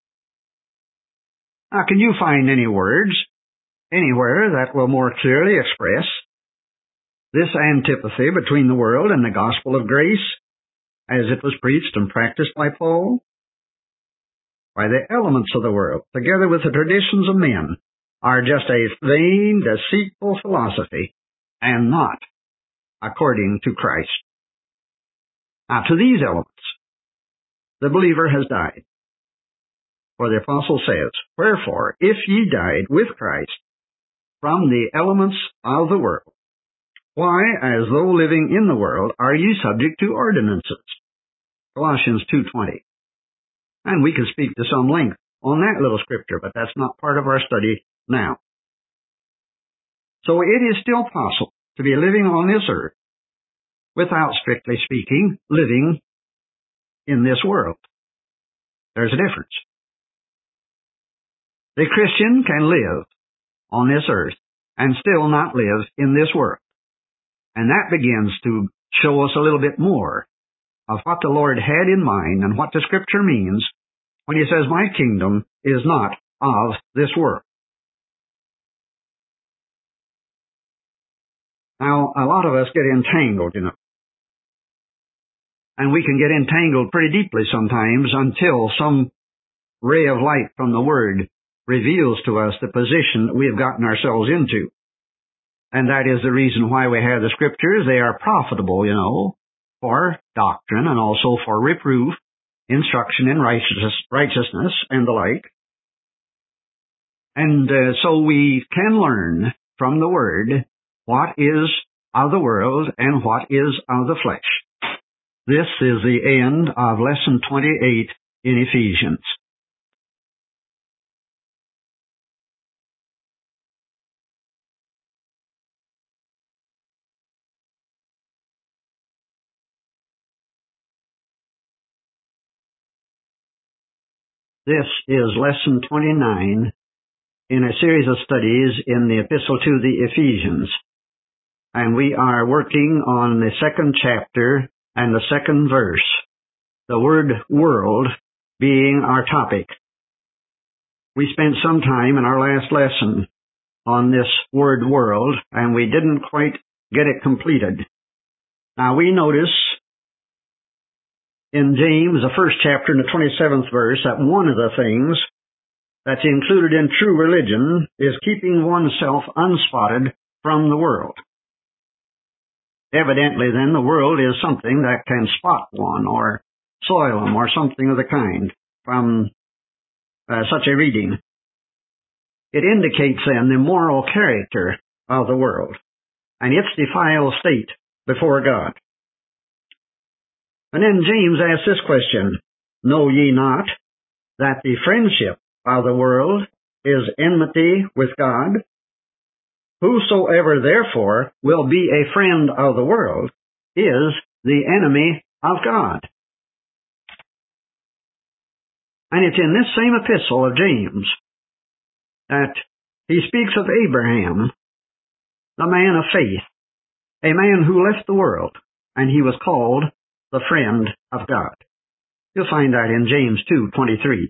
Now, can you find any words anywhere that will more clearly express this antipathy between the world and the gospel of grace as it was preached and practiced by Paul? Why, the elements of the world, together with the traditions of men, are just a vain, deceitful philosophy, and not according to Christ. Now, to these elements, the believer has died. For the apostle says, wherefore, if ye died with Christ from the elements of the world, why, as though living in the world, are ye subject to ordinances? Colossians two twenty. And we can speak to some length on that little scripture, but that's not part of our study now. So it is still possible to be living on this earth without, strictly speaking, living in this world. There's a difference. The Christian can live on this earth and still not live in this world. And that begins to show us a little bit more of what the Lord had in mind and what the Scripture means when he says, my kingdom is not of this world. Now, a lot of us get entangled, you know. And we can get entangled pretty deeply sometimes until some ray of light from the Word reveals to us the position that we have gotten ourselves into. And that is the reason why we have the Scriptures. They are profitable, you know, for doctrine and also for reproof, instruction in righteousness, righteousness and the like. And uh, so we can learn from the Word what is of the world and what is of the flesh. This is the end of lesson twenty-eight in Ephesians. This is lesson twenty-nine in a series of studies in the Epistle to the Ephesians. And we are working on the second chapter and the second verse, the word world being our topic. We spent some time in our last lesson on this word world, and we didn't quite get it completed. Now we notice in James, the first chapter and the twenty-seventh verse, that one of the things that's included in true religion is keeping oneself unspotted from the world. Evidently, then, the world is something that can spot one or soil them or something of the kind from uh, such a reading. It indicates, then, the moral character of the world and its defiled state before God. And then James asks this question, know ye not that the friendship of the world is enmity with God? Whosoever therefore will be a friend of the world is the enemy of God. And it's in this same epistle of James that he speaks of Abraham, the man of faith, a man who left the world, and he was called the friend of God. You'll find that in James two twenty-three.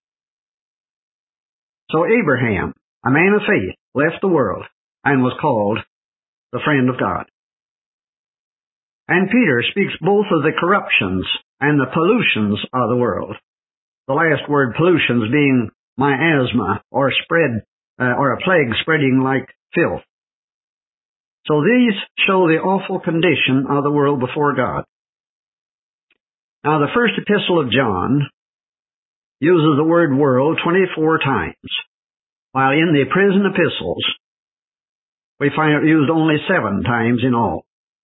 So Abraham, a man of faith, left the world and was called the friend of God. And Peter speaks both of the corruptions and the pollutions of the world. The last word, pollutions, being miasma, or spread, uh, or a plague spreading like filth. So these show the awful condition of the world before God. Now, the first epistle of John uses the word world twenty-four times, while in the prison epistles, we find it used only seven times in all.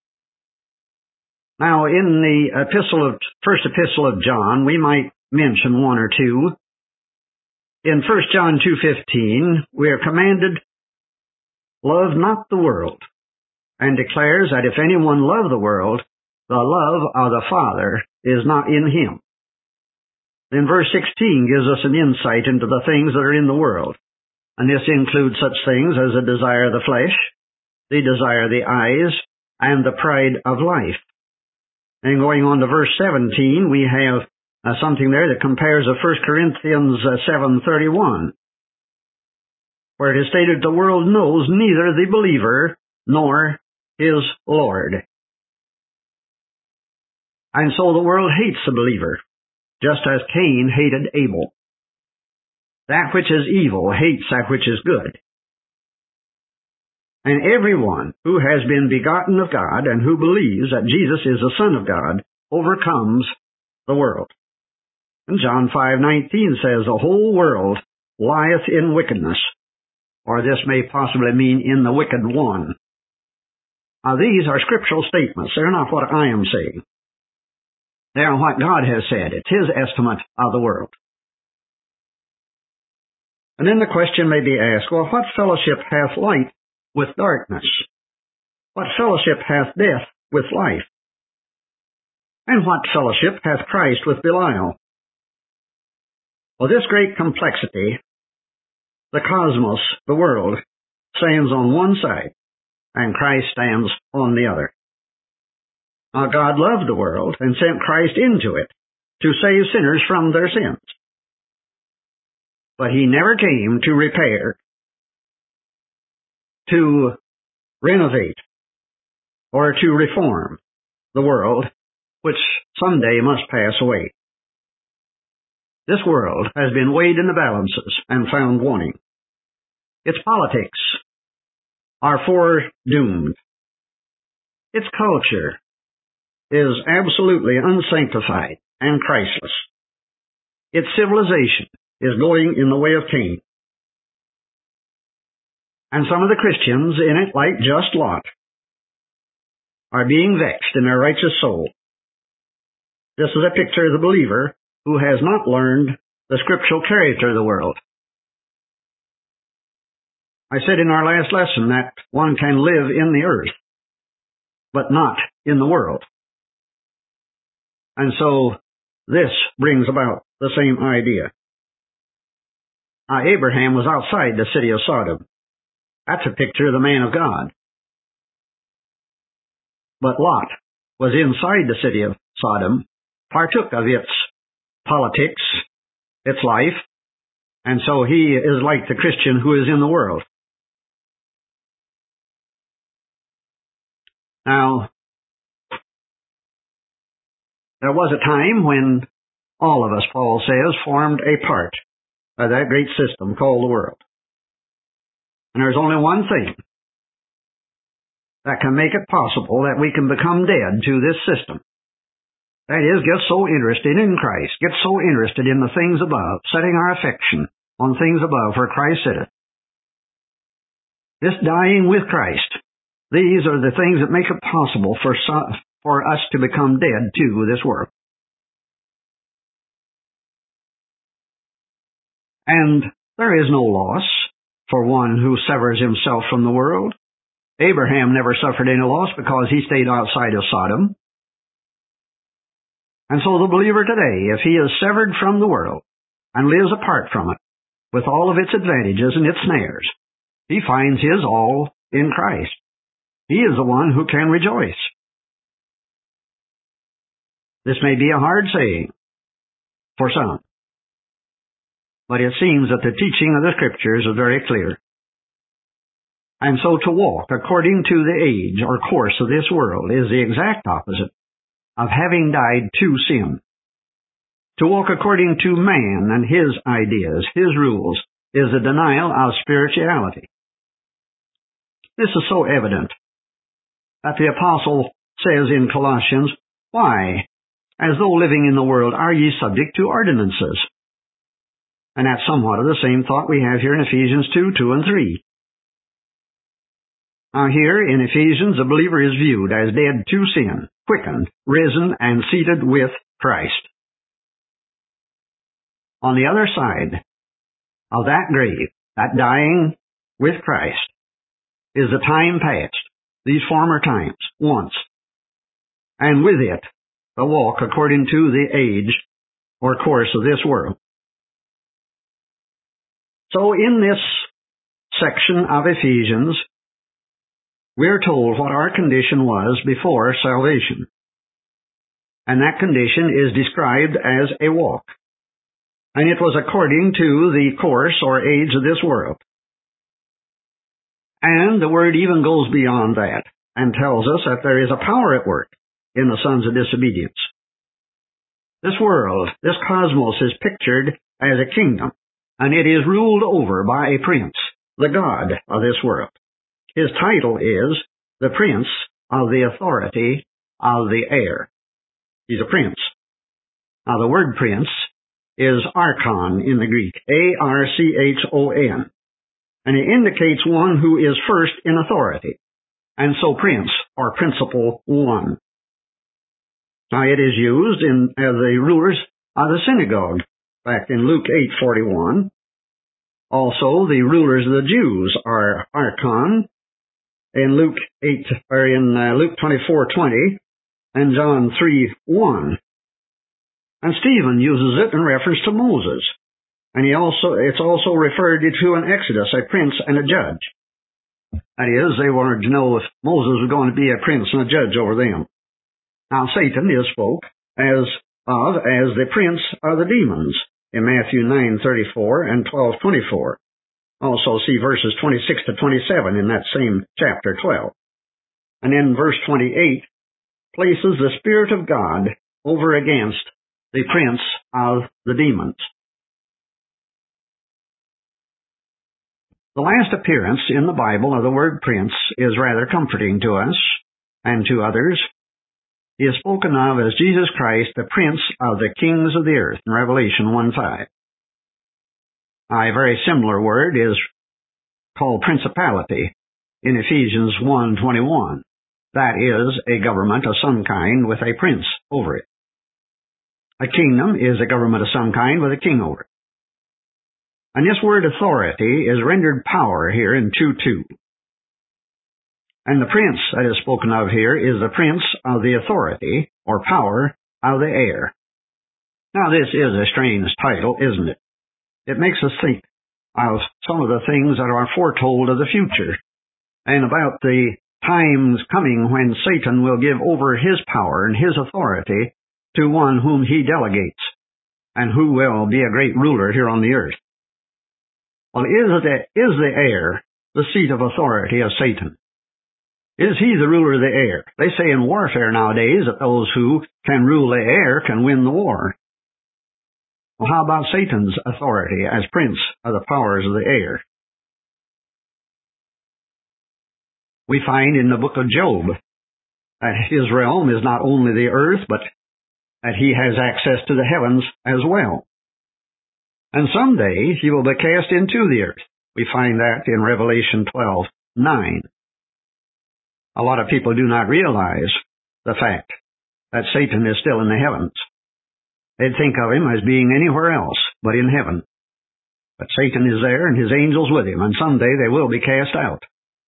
Now, in the epistle of, first epistle of John, we might mention one or two. In First John two fifteen, we are commanded, love not the world, and declares that if anyone love the world, the love of the Father is not in him. Then verse sixteen gives us an insight into the things that are in the world, and this includes such things as the desire of the flesh, the desire of the eyes, and the pride of life. And going on to verse seventeen, we have uh, something there that compares to First Corinthians uh, seven thirty-one, where it is stated, the world knows neither the believer nor his Lord. And so the world hates the believer, just as Cain hated Abel. That which is evil hates that which is good. And everyone who has been begotten of God and who believes that Jesus is the Son of God overcomes the world. And John five nineteen says, the whole world lieth in wickedness, or this may possibly mean in the wicked one. Now, these are scriptural statements. They're not what I am saying. They are what God has said. It's His estimate of the world. And then the question may be asked, well, what fellowship hath light with darkness? What fellowship hath death with life? And what fellowship hath Christ with Belial? Well, this great complexity, the cosmos, the world, stands on one side, and Christ stands on the other. Now, God loved the world and sent Christ into it to save sinners from their sins. But He never came to repair, to renovate, or to reform the world, which someday must pass away. This world has been weighed in the balances and found wanting. Its politics are foredoomed. Its culture is absolutely unsanctified and Christless. Its civilization is going in the way of Cain. And some of the Christians in it, like just Lot, are being vexed in their righteous soul. This is a picture of the believer who has not learned the scriptural character of the world. I said in our last lesson that one can live in the earth, but not in the world. And so this brings about the same idea. Now, Abraham was outside the city of Sodom. That's a picture of the man of God. But Lot was inside the city of Sodom, partook of its politics, its life, and so he is like the Christian who is in the world. Now, there was a time when all of us, Paul says, formed a part of that great system called the world. And there's only one thing that can make it possible that we can become dead to this system. That is, get so interested in Christ, get so interested in the things above, setting our affection on things above where Christ sitteth. This dying with Christ, these are the things that make it possible for some, for us to become dead to this world. And there is no loss for one who severs himself from the world. Abraham never suffered any loss because he stayed outside of Sodom. And so the believer today, if he is severed from the world and lives apart from it, with all of its advantages and its snares, He finds his all in Christ. He is the one who can rejoice. This may be a hard saying for some, but it seems that the teaching of the Scriptures is very clear. And so to walk according to the age or course of this world is the exact opposite of having died to sin. To walk according to man and his ideas, his rules, is a denial of spirituality. This is so evident that the apostle says in Colossians, "Why, as though living in the world, are ye subject to ordinances?" And that's somewhat of the same thought we have here in Ephesians two, two and three. Now here in Ephesians, the believer is viewed as dead to sin, quickened, risen, and seated with Christ. On the other side of that grave, that dying with Christ, is the time past, these former times, once, and with it, the walk according to the age or course of this world. So in this section of Ephesians, we're told what our condition was before salvation. And that condition is described as a walk. And it was according to the course or age of this world. And the word even goes beyond that and tells us that there is a power at work in the sons of disobedience. This world, this cosmos, is pictured as a kingdom, and it is ruled over by a prince, the God of this world. His title is the Prince of the Authority of the Air. He's a prince. Now the word prince is archon in the Greek, A R C H O N. And it indicates one who is first in authority. And so prince, or principal one. Now it is used in as the rulers of the synagogue, back in Luke eight forty-one. Also, the rulers of the Jews are archon in Luke eight, or in uh, Luke twenty-four twenty, and John three one. And Stephen uses it in reference to Moses. And he also, it's also referred to in Exodus, a prince and a judge. That is, they wanted to know if Moses was going to be a prince and a judge over them. Now Satan is spoke as of as the prince of the demons in Matthew nine thirty-four and twelve twenty-four. Also see verses twenty-six to twenty-seven in that same chapter twelve. And then verse twenty-eight places the Spirit of God over against the prince of the demons. The last appearance in the Bible of the word prince is rather comforting to us and to others. He is spoken of as Jesus Christ, the Prince of the kings of the earth, in Revelation one five. A very similar word is called principality in Ephesians one twenty-one. That is a government of some kind with a prince over it. A kingdom is a government of some kind with a king over it. And this word authority is rendered power here in two two. And the prince that is spoken of here is the prince of the authority or power of the air. Now this is a strange title, isn't it? It makes us think of some of the things that are foretold of the future and about the times coming when Satan will give over his power and his authority to one whom he delegates and who will be a great ruler here on the earth. Well, is the, is the air the seat of authority of Satan? Is he the ruler of the air? They say in warfare nowadays that those who can rule the air can win the war. Well, how about Satan's authority as prince of the powers of the air? We find in the book of Job that his realm is not only the earth, but that he has access to the heavens as well. And someday he will be cast into the earth. We find that in Revelation twelve nine. A lot of people do not realize the fact that Satan is still in the heavens. They'd think of him as being anywhere else but in heaven. But Satan is there and his angels with him, and someday they will be cast out.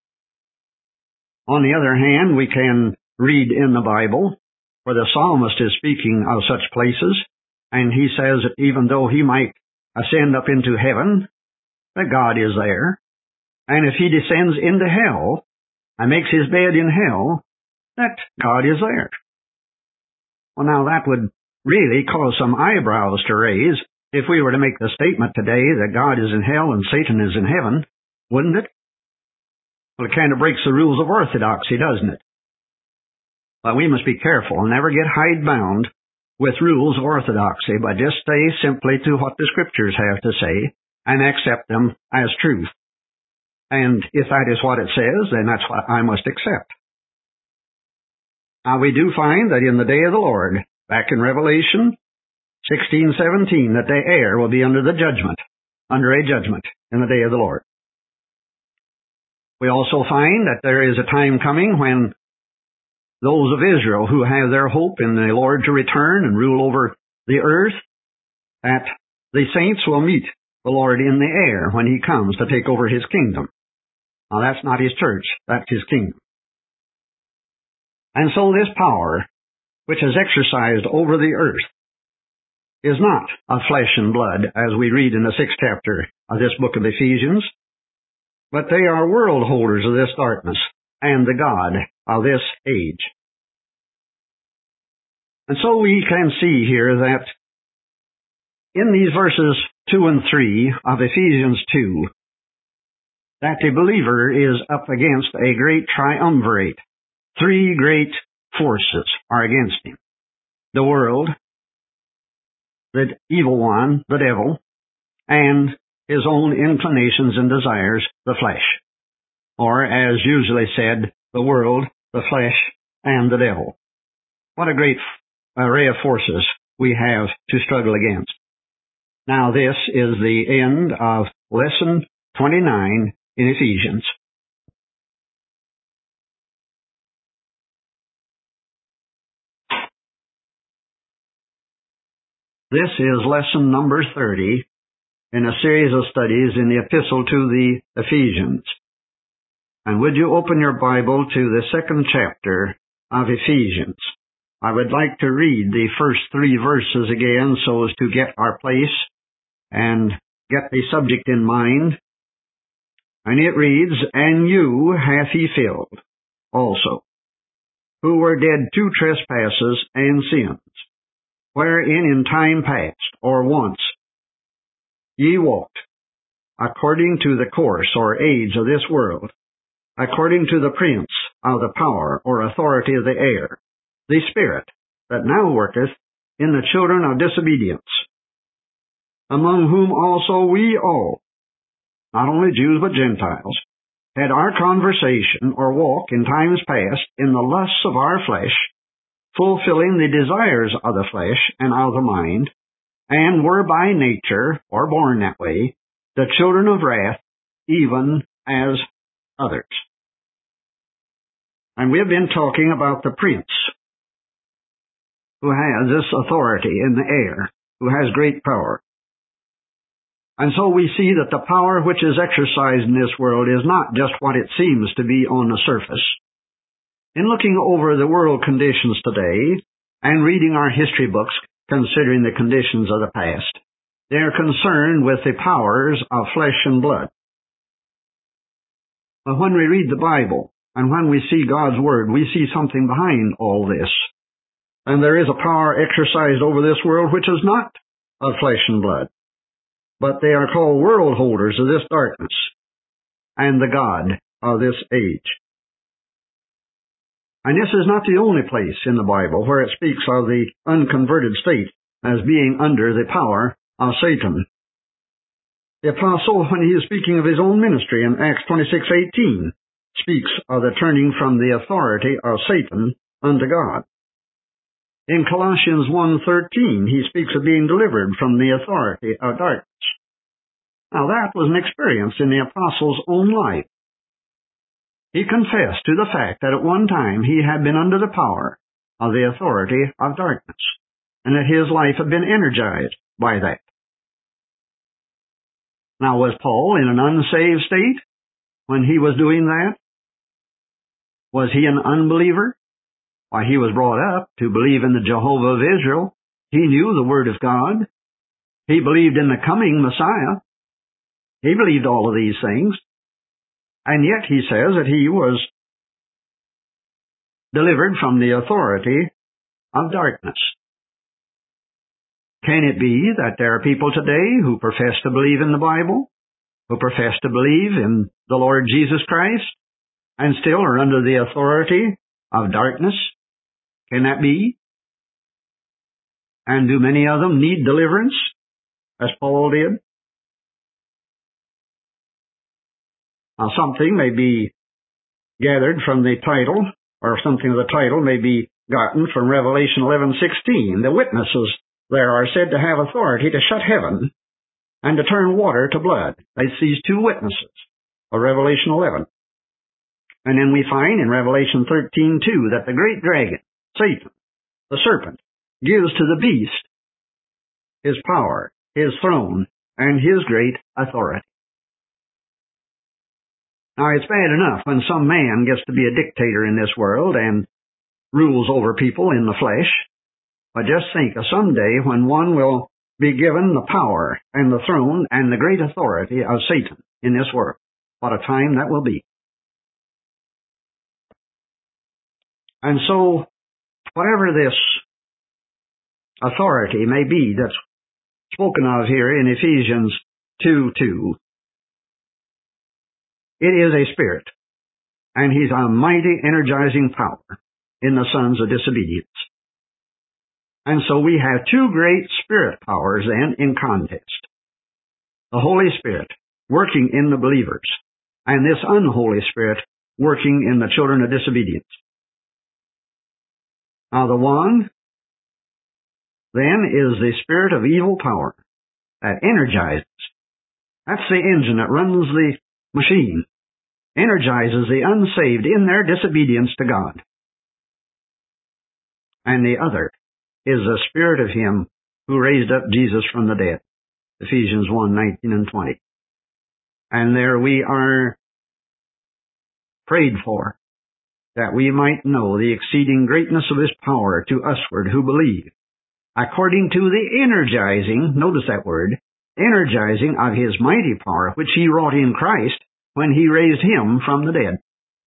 On the other hand, we can read in the Bible where the psalmist is speaking of such places, and he says that even though he might ascend up into heaven, that God is there. and if he descends into hell and makes his bed in hell, that God is there. Well, now that would really cause some eyebrows to raise if we were to make the statement today that God is in hell and Satan is in heaven, wouldn't it? Well, it kind of breaks the rules of orthodoxy, doesn't it? But we must be careful and never get hidebound with rules of orthodoxy, but just stay simply to what the Scriptures have to say and accept them as truth. And if that is what it says, then that's what I must accept. Now, we do find that in the day of the Lord, back in Revelation sixteen seventeen, that the air will be under the judgment, under a judgment in the day of the Lord. We also find that there is a time coming when those of Israel who have their hope in the Lord to return and rule over the earth, that the saints will meet the Lord in the air when he comes to take over his kingdom. Now, that's not his church, that's his kingdom. And so this power, which is exercised over the earth, is not of flesh and blood, as we read in the sixth chapter of this book of Ephesians, but they are world holders of this darkness and the God of this age. And so we can see here that in these verses two and three of Ephesians two, that the believer is up against a great triumvirate. Three great forces are against him. The world, the evil one, the devil, and his own inclinations and desires, the flesh. Or, as usually said, the world, the flesh, and the devil. What a great array of forces we have to struggle against. Now, this is the end of lesson twenty-nine in Ephesians. This is lesson number thirty in a series of studies in the epistle to the Ephesians. And would you open your Bible to the second chapter of Ephesians? I would like to read the first three verses again so as to get our place and get the subject in mind. And it reads, "And you hath he filled also, who were dead to trespasses and sins, wherein in time past, or once, ye walked, according to the course or age of this world, according to the prince of the power or authority of the air, the spirit that now worketh in the children of disobedience, among whom also we all, not only Jews but Gentiles, had our conversation or walk in times past in the lusts of our flesh, fulfilling the desires of the flesh and of the mind, and were by nature, or born that way, the children of wrath, even as others." And we have been talking about the prince, who has this authority in the air, who has great power. And so we see that the power which is exercised in this world is not just what it seems to be on the surface. In looking over the world conditions today and reading our history books considering the conditions of the past, they are concerned with the powers of flesh and blood. But when we read the Bible and when we see God's Word, we see something behind all this. And there is a power exercised over this world which is not of flesh and blood, but they are called world holders of this darkness and the God of this age. And this is not the only place in the Bible where it speaks of the unconverted state as being under the power of Satan. The apostle, when he is speaking of his own ministry in Acts twenty-six eighteen, speaks of the turning from the authority of Satan unto God. In Colossians one thirteen, he speaks of being delivered from the authority of darkness. Now that was an experience in the apostle's own life. He confessed to the fact that at one time he had been under the power of the authority of darkness, and that his life had been energized by that. Now, was Paul in an unsaved state when he was doing that? Was he an unbeliever? Why, he was brought up to believe in the Jehovah of Israel. He knew the Word of God. He believed in the coming Messiah. He believed all of these things. And yet he says that he was delivered from the authority of darkness. Can it be that there are people today who profess to believe in the Bible, who profess to believe in the Lord Jesus Christ, and still are under the authority of darkness? Can that be? And do many of them need deliverance, as Paul did? Now, something may be gathered from the title, or something of the title may be gotten from Revelation eleven sixteen. The witnesses there are said to have authority to shut heaven and to turn water to blood. That's these two witnesses of Revelation eleven. And then we find in Revelation thirteen two that the great dragon, Satan, the serpent, gives to the beast his power, his throne, and his great authority. Now, it's bad enough when some man gets to be a dictator in this world and rules over people in the flesh, but just think of someday when one will be given the power and the throne and the great authority of Satan in this world. What a time that will be. And so, whatever this authority may be that's spoken of here in Ephesians two two, it is a spirit, and he's a mighty energizing power in the sons of disobedience. And so we have two great spirit powers then in contest. The Holy Spirit working in the believers, and this unholy spirit working in the children of disobedience. Now the one, then, is the spirit of evil power that energizes. That's the engine that runs the machine, energizes the unsaved in their disobedience to God. And the other is the spirit of him who raised up Jesus from the dead. Ephesians one nineteen and twenty. And there we are prayed for, that we might know the exceeding greatness of his power to usward who believe, according to the energizing, notice that word, energizing of his mighty power, which he wrought in Christ when he raised him from the dead.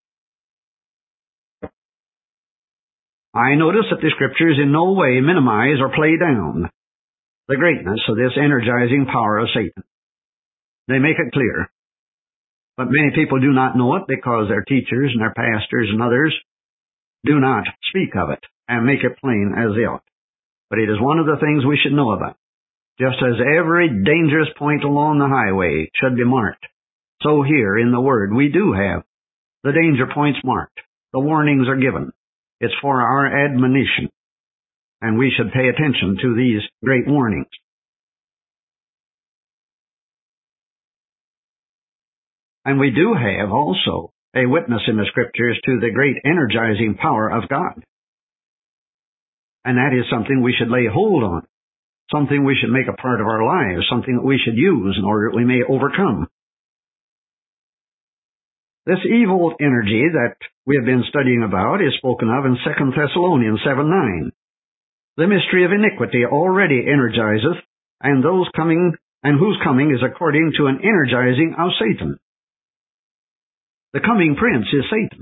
I notice that the Scriptures in no way minimize or play down the greatness of this energizing power of Satan. They make it clear. But many people do not know it because their teachers and their pastors and others do not speak of it and make it plain as they ought. But it is one of the things we should know about. Just as every dangerous point along the highway should be marked, so here in the Word we do have the danger points marked. The warnings are given. It's for our admonition, and we should pay attention to these great warnings. And we do have also a witness in the Scriptures to the great energizing power of God. And that is something we should lay hold on, something we should make a part of our lives, something that we should use in order that we may overcome. This evil energy that we have been studying about is spoken of in Second Thessalonians seven nine. The mystery of iniquity already energizeth, and those coming, and whose coming is according to an energizing of Satan. The coming prince is Satan.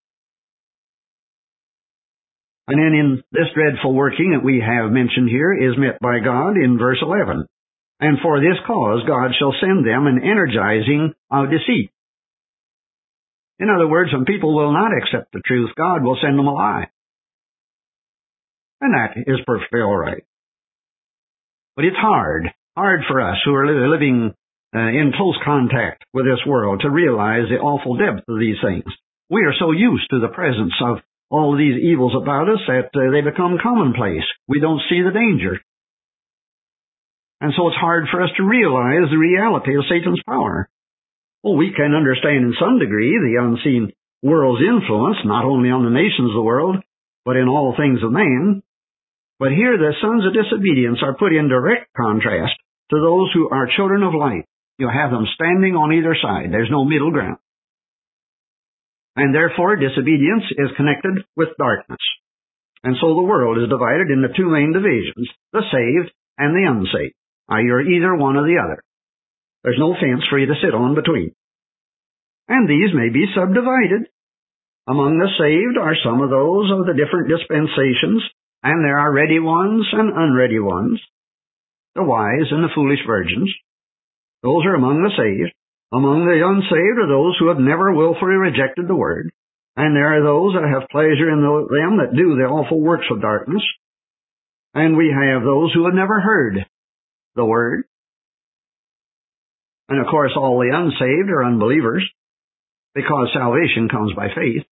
And then in this dreadful working that we have mentioned here is met by God in verse eleven. And for this cause God shall send them an energizing of deceit. In other words, when people will not accept the truth, God will send them a lie. And that is perfectly all right. But it's hard, hard for us who are living uh, in close contact with this world to realize the awful depth of these things. We are so used to the presence of all of these evils about us that uh, they become commonplace. We don't see the danger. And so it's hard for us to realize the reality of Satan's power. Well, we can understand in some degree the unseen world's influence, not only on the nations of the world, but in all things of man. But here the sons of disobedience are put in direct contrast to those who are children of light. You have them standing on either side. There's no middle ground. And therefore disobedience is connected with darkness. And so the world is divided into two main divisions, the saved and the unsaved. Now, you're either one or the other. There's no fence for you to sit on between. And these may be subdivided. Among the saved are some of those of the different dispensations, and there are ready ones and unready ones, the wise and the foolish virgins. Those are among the saved. Among the unsaved are those who have never willfully rejected the word, and there are those that have pleasure in them that do the awful works of darkness, and we have those who have never heard the word. And of course all the unsaved are unbelievers, because salvation comes by faith.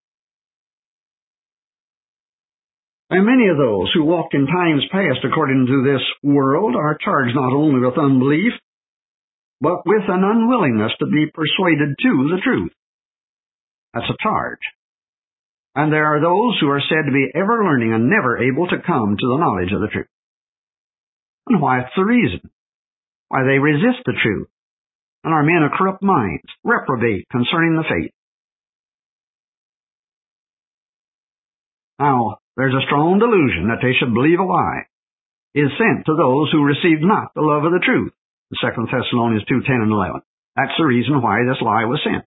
And many of those who walked in times past according to this world are charged not only with unbelief, but with an unwillingness to be persuaded to the truth. That's a charge. And there are those who are said to be ever learning and never able to come to the knowledge of the truth. And what's the reason? Why, they resist the truth, and are men of corrupt minds, reprobate concerning the faith. Now, there's a strong delusion that they should believe a lie is sent to those who received not the love of the truth. Second Thessalonians two, ten and eleven. That's the reason why this lie was sent.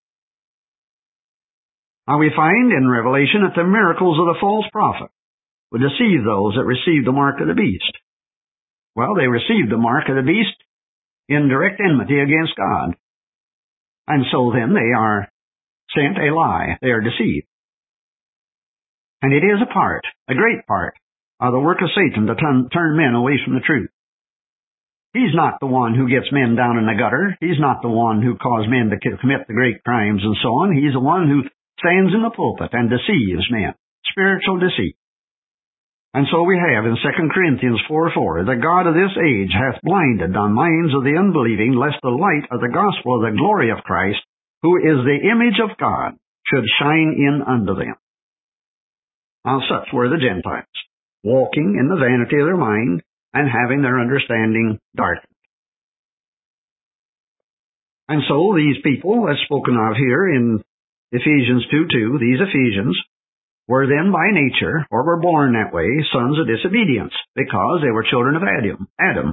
Now we find in Revelation that the miracles of the false prophet would deceive those that received the mark of the beast. Well, they received the mark of the beast in direct enmity against God. And so then they are sent a lie. They are deceived. And it is a part, a great part, of the work of Satan to turn, turn men away from the truth. He's not the one who gets men down in the gutter. He's not the one who caused men to commit the great crimes and so on. He's the one who stands in the pulpit and deceives men. Spiritual deceit. And so we have in Second Corinthians four four, the God of this age hath blinded the minds of the unbelieving, lest the light of the gospel of the glory of Christ, who is the image of God, should shine in unto them. Now such were the Gentiles, walking in the vanity of their mind and having their understanding darkened. And so these people, as spoken of here in Ephesians two two, these Ephesians, were then by nature, or were born that way, sons of disobedience, because they were children of Adam. Adam.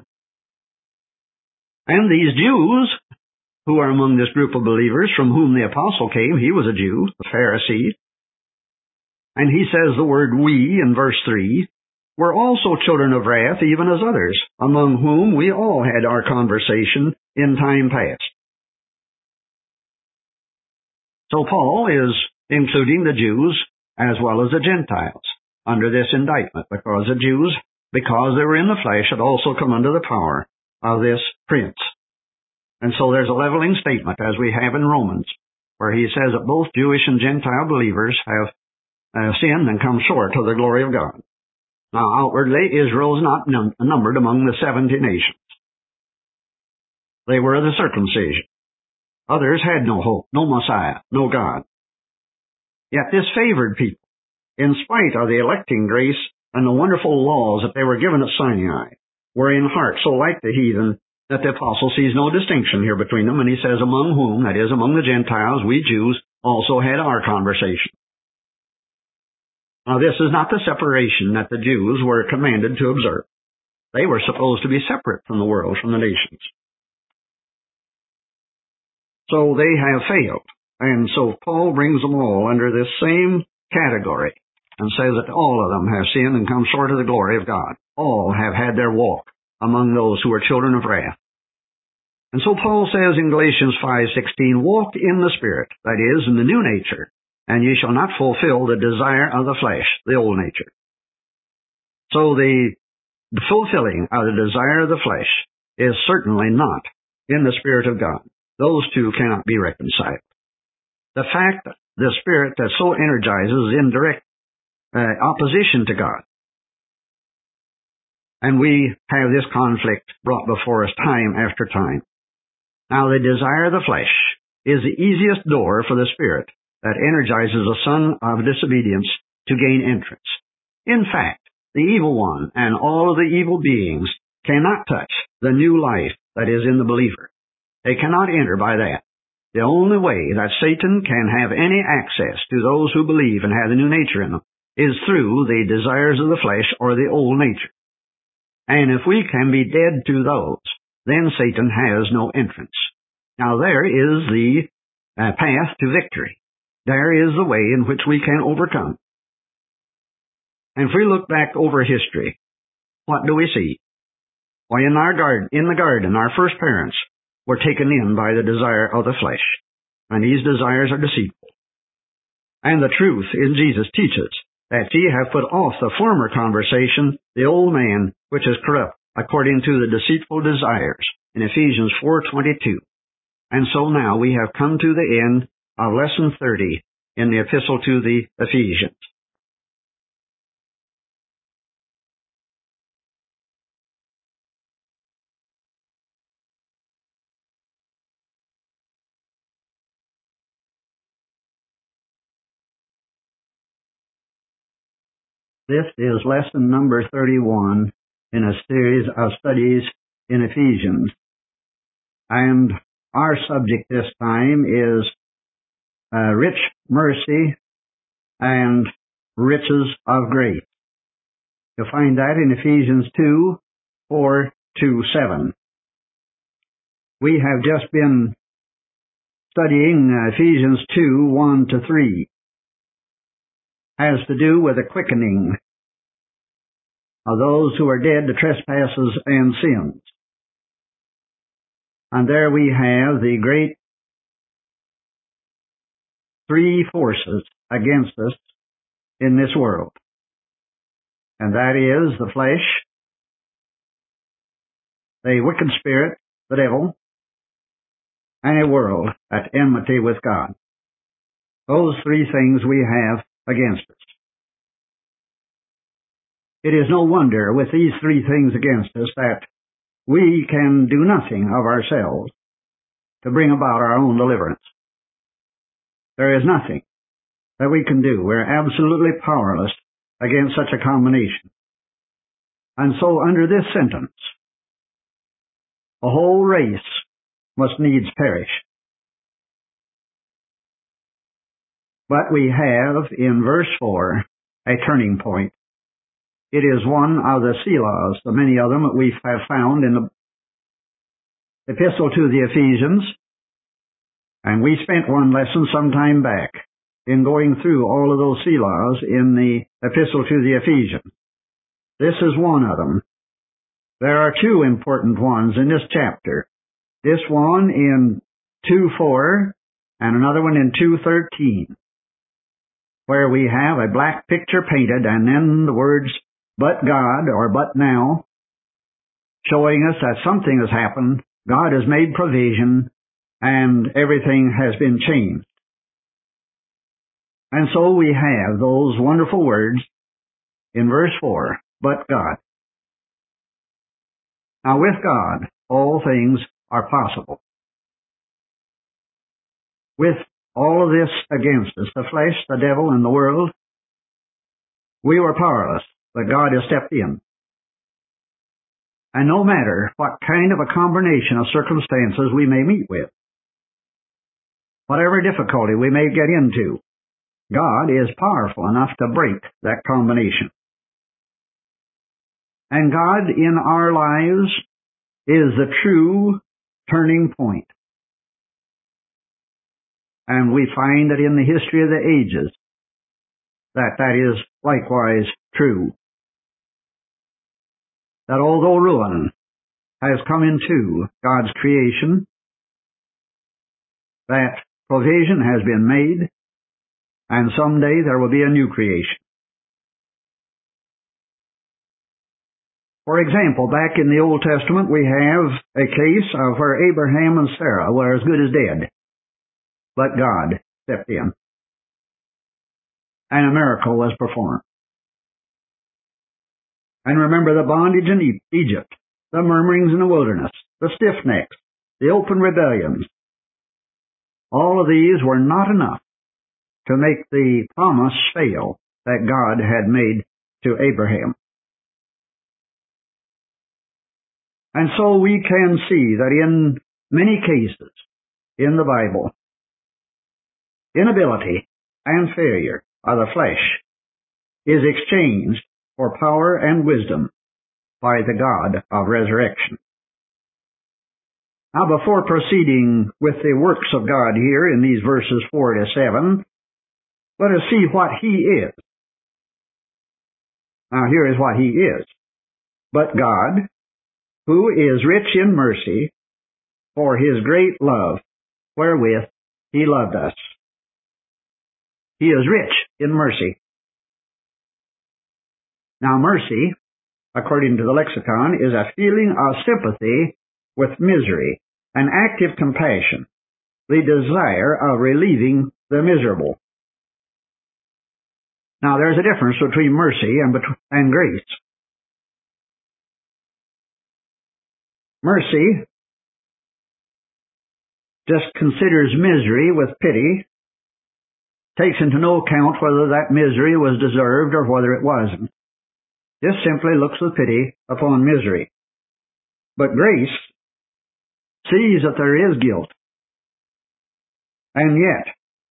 And these Jews, who are among this group of believers from whom the apostle came, he was a Jew, a Pharisee, and he says the word we in verse three, were also children of wrath, even as others, among whom we all had our conversation in time past. So Paul is including the Jews as well as the Gentiles under this indictment, because the Jews, because they were in the flesh, had also come under the power of this prince. And so there's a leveling statement, as we have in Romans, where he says that both Jewish and Gentile believers have uh, sinned and come short of the glory of God. Now, outwardly, Israel is not num- numbered among the seventy nations. They were the circumcision. Others had no hope, no Messiah, no God. Yet this favored people, in spite of the electing grace and the wonderful laws that they were given at Sinai, were in heart so like the heathen that the apostle sees no distinction here between them, and he says, among whom, that is, among the Gentiles, we Jews also had our conversation. Now, this is not the separation that the Jews were commanded to observe. They were supposed to be separate from the world, from the nations. So they have failed. And so Paul brings them all under this same category and says that all of them have sinned and come short of the glory of God. All have had their walk among those who are children of wrath. And so Paul says in Galatians five sixteen, walk in the Spirit, that is, in the new nature, and ye shall not fulfill the desire of the flesh, the old nature. So the, the fulfilling of the desire of the flesh is certainly not in the Spirit of God. Those two cannot be reconciled. The fact that the Spirit that so energizes is in direct uh, opposition to God. And we have this conflict brought before us time after time. Now, the desire of the flesh is the easiest door for the Spirit that energizes the son of disobedience to gain entrance. In fact, the evil one and all of the evil beings cannot touch the new life that is in the believer. They cannot enter by that. The only way that Satan can have any access to those who believe and have the new nature in them is through the desires of the flesh or the old nature. And if we can be dead to those, then Satan has no entrance. Now there is the uh, path to victory. There is the way in which we can overcome. And if we look back over history, what do we see? Why, in our garden, in the garden, our first parents were taken in by the desire of the flesh, and these desires are deceitful. And the truth in Jesus teaches that ye have put off the former conversation, the old man, which is corrupt, according to the deceitful desires, in Ephesians four twenty-two. And so now we have come to the end of lesson thirty in the epistle to the Ephesians. This is lesson number thirty-one in a series of studies in Ephesians. And our subject this time is uh, rich mercy and riches of grace. You'll find that in Ephesians two, four to seven. We have just been studying Ephesians two, one to three. Has to do with the quickening of those who are dead to trespasses and sins. And there we have the great three forces against us in this world. And that is the flesh, the wicked spirit, the devil, and a world at enmity with God. Those three things we have against us. It is no wonder with these three things against us that we can do nothing of ourselves to bring about our own deliverance. There is nothing that we can do. We're absolutely powerless against such a combination. And so under this sentence, the whole race must needs perish. But we have in verse four a turning point. It is one of the selahs, the many of them that we have found in the epistle to the Ephesians. And we spent one lesson some time back in going through all of those selahs in the epistle to the Ephesians. This is one of them. There are two important ones in this chapter. This one in two four and another one in two thirteen, where we have a black picture painted and then the words, but God, or but now, showing us that something has happened, God has made provision, and everything has been changed. And so we have those wonderful words in verse four, but God. Now with God, all things are possible. With all of this against us, the flesh, the devil, and the world, we were powerless, but God has stepped in. And no matter what kind of a combination of circumstances we may meet with, whatever difficulty we may get into, God is powerful enough to break that combination. And God in our lives is the true turning point. And we find that in the history of the ages that that is likewise true. That although ruin has come into God's creation, that provision has been made, and someday there will be a new creation. For example, back in the Old Testament, we have a case of where Abraham and Sarah were as good as dead, but God stepped in, and a miracle was performed. And remember the bondage in Egypt, the murmurings in the wilderness, the stiff necks, the open rebellions. All of these were not enough to make the promise fail that God had made to Abraham. And so we can see that in many cases in the Bible, inability and failure of the flesh is exchanged for power and wisdom by the God of resurrection. Now, before proceeding with the works of God here in these verses four to seven, let us see what He is. Now, here is what He is. But God, who is rich in mercy, for His great love, wherewith He loved us. He is rich in mercy. Now, mercy, according to the lexicon, is a feeling of sympathy with misery, an active compassion, the desire of relieving the miserable. Now, there's a difference between mercy and, and grace. Mercy just considers misery with pity, takes into no account whether that misery was deserved or whether it wasn't. Just simply looks with pity upon misery. But grace sees that there is guilt. And yet,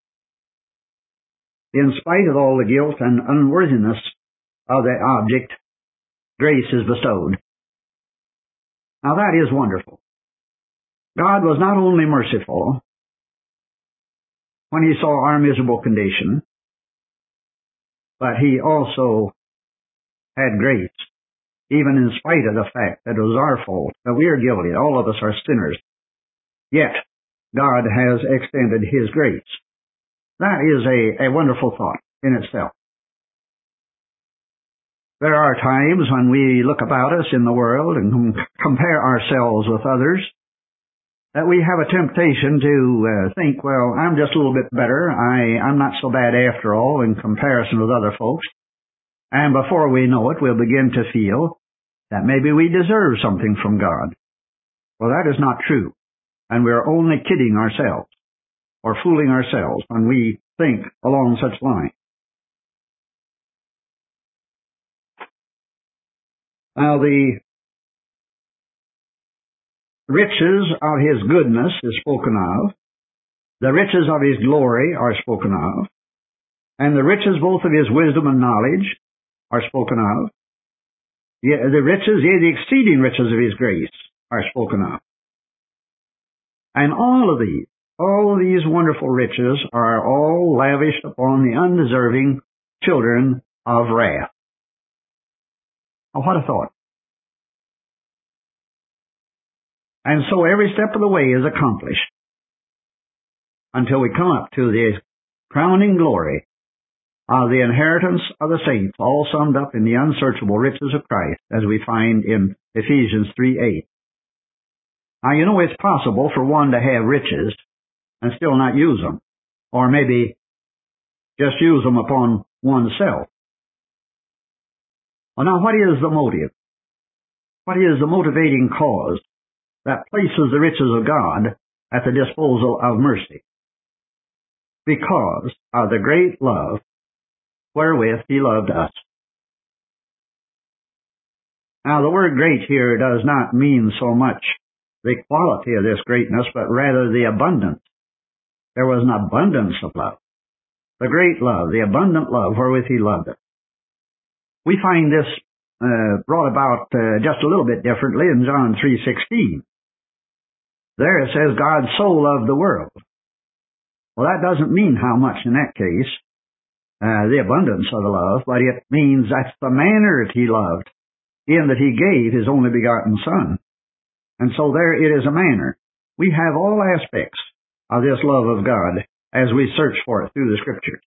in spite of all the guilt and unworthiness of the object, grace is bestowed. Now that is wonderful. God was not only merciful when He saw our miserable condition, but He also had grace, even in spite of the fact that it was our fault, that we are guilty, all of us are sinners. Yet, God has extended His grace. That is a, a wonderful thought in itself. There are times when we look about us in the world and com- compare ourselves with others, that we have a temptation to uh, think, well, I'm just a little bit better. I, I'm not so bad after all in comparison with other folks. And before we know it, we'll begin to feel that maybe we deserve something from God. Well, that is not true. And we're only kidding ourselves or fooling ourselves when we think along such lines. Now, the riches of His goodness is spoken of. The riches of His glory are spoken of. And the riches both of His wisdom and knowledge are spoken of. The riches, yea, the exceeding riches of His grace are spoken of. And all of these, all of these wonderful riches are all lavished upon the undeserving children of wrath. Oh, what a thought. And so every step of the way is accomplished until we come up to the crowning glory of the inheritance of the saints, all summed up in the unsearchable riches of Christ, as we find in Ephesians three eight. Now, you know, it's possible for one to have riches and still not use them, or maybe just use them upon oneself. Well, now, what is the motive? What is the motivating cause that places the riches of God at the disposal of mercy? Because of the great love wherewith He loved us. Now, the word great here does not mean so much the quality of this greatness, but rather the abundance. There was an abundance of love. The great love, the abundant love wherewith He loved us. We find this uh, brought about uh, just a little bit differently in John three sixteen. There it says, God so loved the world. Well, that doesn't mean how much in that case, uh, the abundance of the love, but it means that's the manner that He loved, in that He gave His only begotten Son. And so there it is a manner. We have all aspects of this love of God as we search for it through the Scriptures.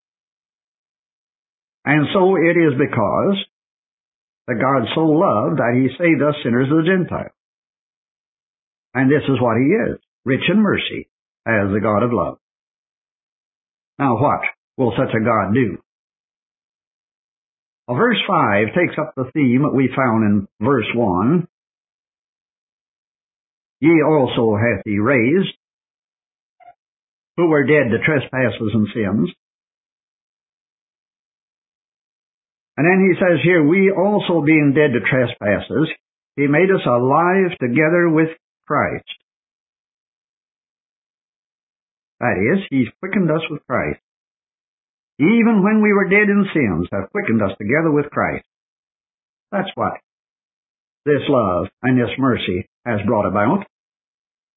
And so it is because that God so loved that He saved us sinners of the Gentiles. And this is what He is, rich in mercy, as the God of love. Now what will such a God do? Well, verse five takes up the theme that we found in verse one. Ye also hath He raised, who were dead to trespasses and sins. And then he says here, we also being dead to trespasses, He made us alive together with Christ. That is, He's quickened us with Christ. Even when we were dead in sins, hath quickened us together with Christ. That's what this love and this mercy has brought about.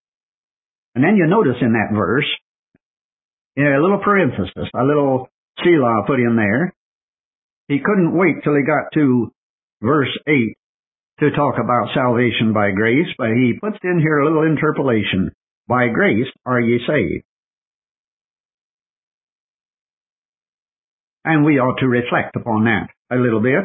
And then you notice in that verse, a little parenthesis, a little selah put in there. He couldn't wait till he got to verse eight to talk about salvation by grace, but he puts in here a little interpolation. By grace are ye saved. And we ought to reflect upon that a little bit.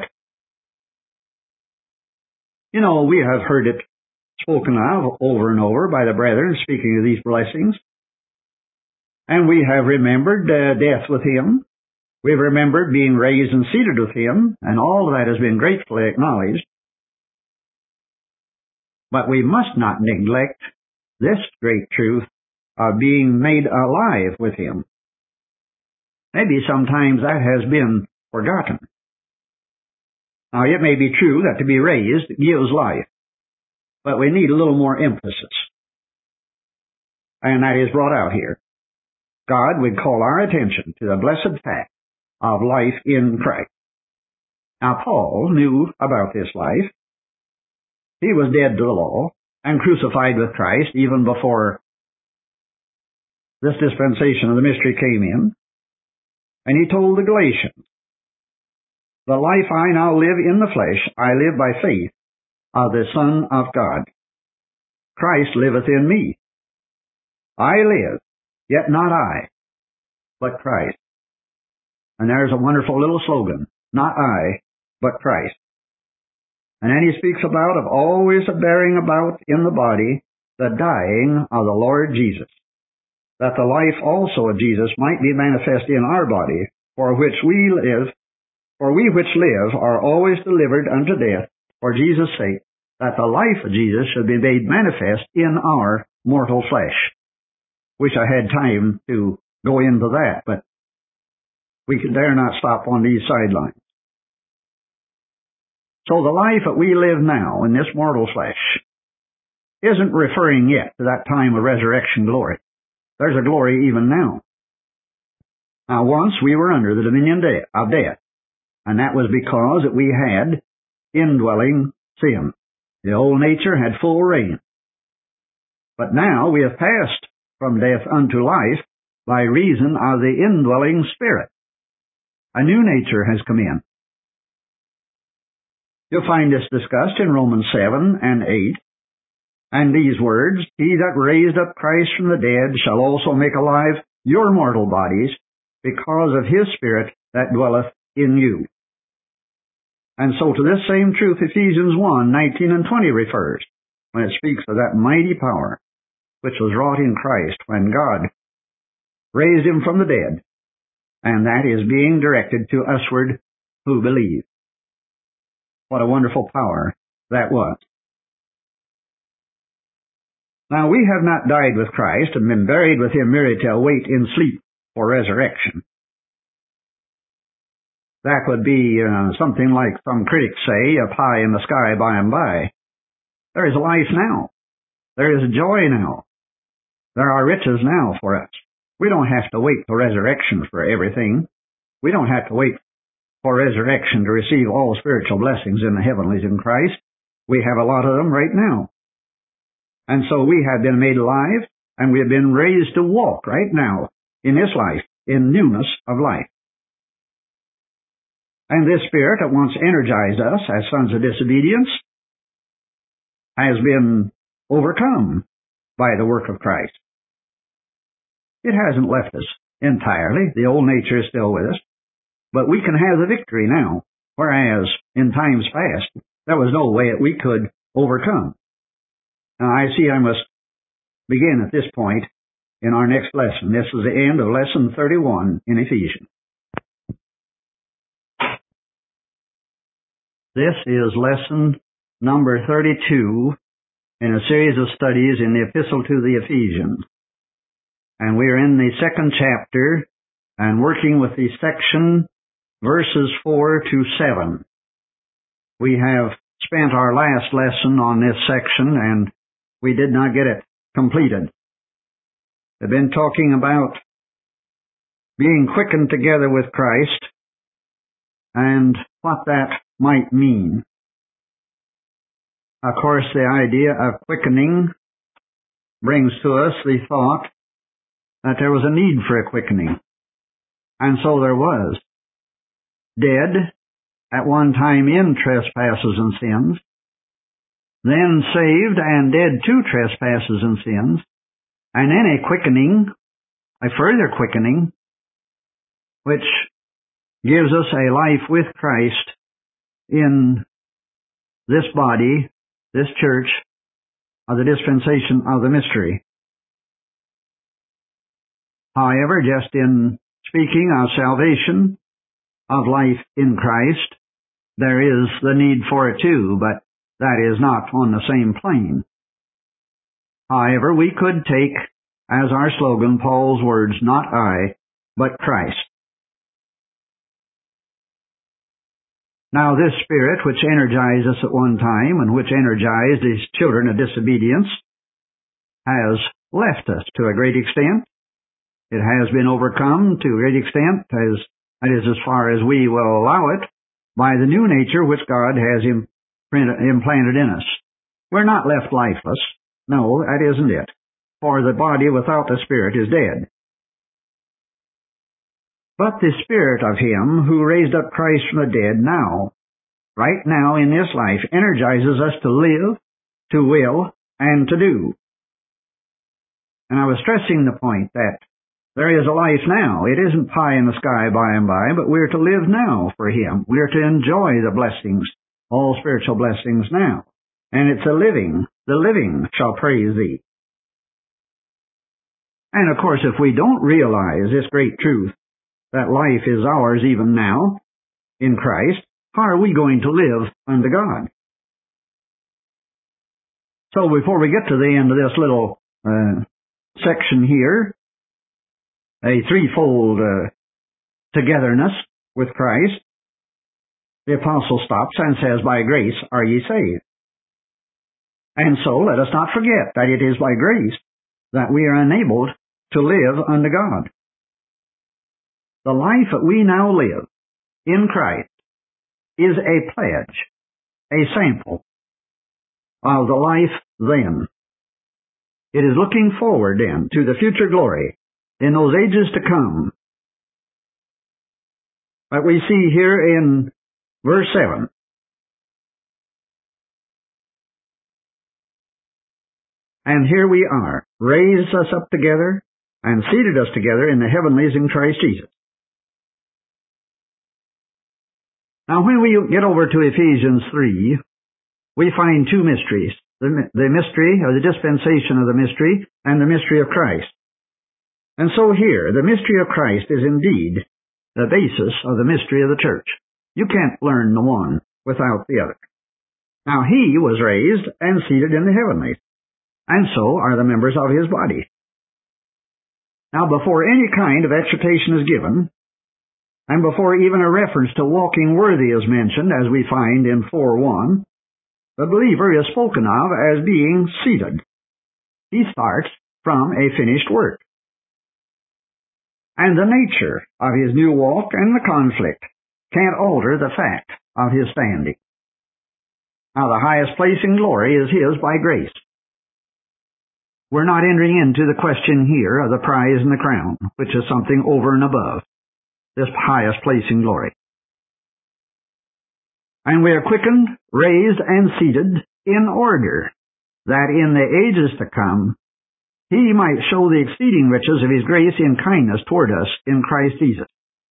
You know, we have heard it spoken of over and over by the brethren speaking of these blessings. And we have remembered uh, death with him. We've remembered being raised and seated with him, and all of that has been gratefully acknowledged. But we must not neglect this great truth of being made alive with him. Maybe sometimes that has been forgotten. Now, it may be true that to be raised gives life, but we need a little more emphasis. And that is brought out here. God would call our attention to the blessed fact of life in Christ. Now, Paul knew about this life. He was dead to the law and crucified with Christ even before this dispensation of the mystery came in. And he told the Galatians, the life I now live in the flesh, I live by faith of the Son of God. Christ liveth in me. I live, yet not I, but Christ. And there's a wonderful little slogan, not I, but Christ. And then he speaks about of always bearing about in the body the dying of the Lord Jesus, that the life also of Jesus might be manifest in our body, for which we live, for we which live are always delivered unto death for Jesus' sake, that the life of Jesus should be made manifest in our mortal flesh. Wish I had time to go into that, but we can dare not stop on these sidelines. So the life that we live now in this mortal flesh isn't referring yet to that time of resurrection glory. There's a glory even now. Now once we were under the dominion of death, and that was because that we had indwelling sin. The old nature had full reign. But now we have passed from death unto life by reason of the indwelling Spirit. A new nature has come in. You'll find this discussed in Romans seven and eight. And these words, he that raised up Christ from the dead shall also make alive your mortal bodies, because of his Spirit that dwelleth in you. And so to this same truth Ephesians one, nineteen and twenty refers, when it speaks of that mighty power which was wrought in Christ when God raised him from the dead, and that is being directed to usward who believe. What a wonderful power that was. Now we have not died with Christ and been buried with him merely to await in sleep for resurrection. That would be uh, something like some critics say, up high in the sky by and by. There is life now. There is joy now. There are riches now for us. We don't have to wait for resurrection for everything. We don't have to wait for resurrection to receive all spiritual blessings in the heavenlies in Christ. We have a lot of them right now. And so we have been made alive, and we have been raised to walk right now in this life, in newness of life. And this Spirit that once energized us as sons of disobedience has been overcome by the work of Christ. It hasn't left us entirely. The old nature is still with us. But we can have the victory now, whereas in times past, there was no way that we could overcome. Now I see I must begin at this point in our next lesson. This is the end of lesson thirty-one in Ephesians. This is lesson number thirty-two in a series of studies in the Epistle to the Ephesians. And we are in the second chapter and working with the section verses four to seven. We have spent our last lesson on this section and we did not get it completed. We've been talking about being quickened together with Christ and what that might mean. Of course, the idea of quickening brings to us the thought that there was a need for a quickening. And so there was. Dead at one time in trespasses and sins, then saved and dead to trespasses and sins, and then a quickening, a further quickening, which gives us a life with Christ in this body, this church, of the dispensation of the mystery. However, just in speaking of salvation, of life in Christ, there is the need for it too, but that is not on the same plane. However, we could take as our slogan Paul's words, not I, but Christ. Now this Spirit which energized us at one time and which energized his children of disobedience has left us to a great extent. It has been overcome to a great extent, as that is as far as we will allow it, by the new nature which God has implanted in us. We're not left lifeless. No, that isn't it. For the body without the Spirit is dead. But the Spirit of Him who raised up Christ from the dead now, right now in this life, energizes us to live, to will, and to do. And I was stressing the point that there is a life now. It isn't pie in the sky by and by, but we're to live now for Him. We're to enjoy the blessings, all spiritual blessings now. And it's a living. The living shall praise Thee. And of course, if we don't realize this great truth, that life is ours even now, in Christ, how are we going to live unto God? So before we get to the end of this little uh, section here, a threefold uh, togetherness with Christ, the apostle stops and says, by grace are ye saved. And so let us not forget that it is by grace that we are enabled to live unto God. The life that we now live in Christ is a pledge, a sample of the life then. It is looking forward then to the future glory in those ages to come. But we see here in verse seven, and here we are, raised us up together and seated us together in the heavenlies in Christ Jesus. Now when we get over to Ephesians three, we find two mysteries. The, the mystery, or the dispensation of the mystery, and the mystery of Christ. And so here, the mystery of Christ is indeed the basis of the mystery of the church. You can't learn the one without the other. Now He was raised and seated in the heavenlies, and so are the members of His body. Now before any kind of exhortation is given, and before even a reference to walking worthy is mentioned, as we find in four one, the believer is spoken of as being seated. He starts from a finished work. And the nature of his new walk and the conflict can't alter the fact of his standing. Now the highest place in glory is his by grace. We're not entering into the question here of the prize and the crown, which is something over and above this highest place in glory. And we are quickened, raised, and seated in order, that in the ages to come, He might show the exceeding riches of His grace in kindness toward us in Christ Jesus.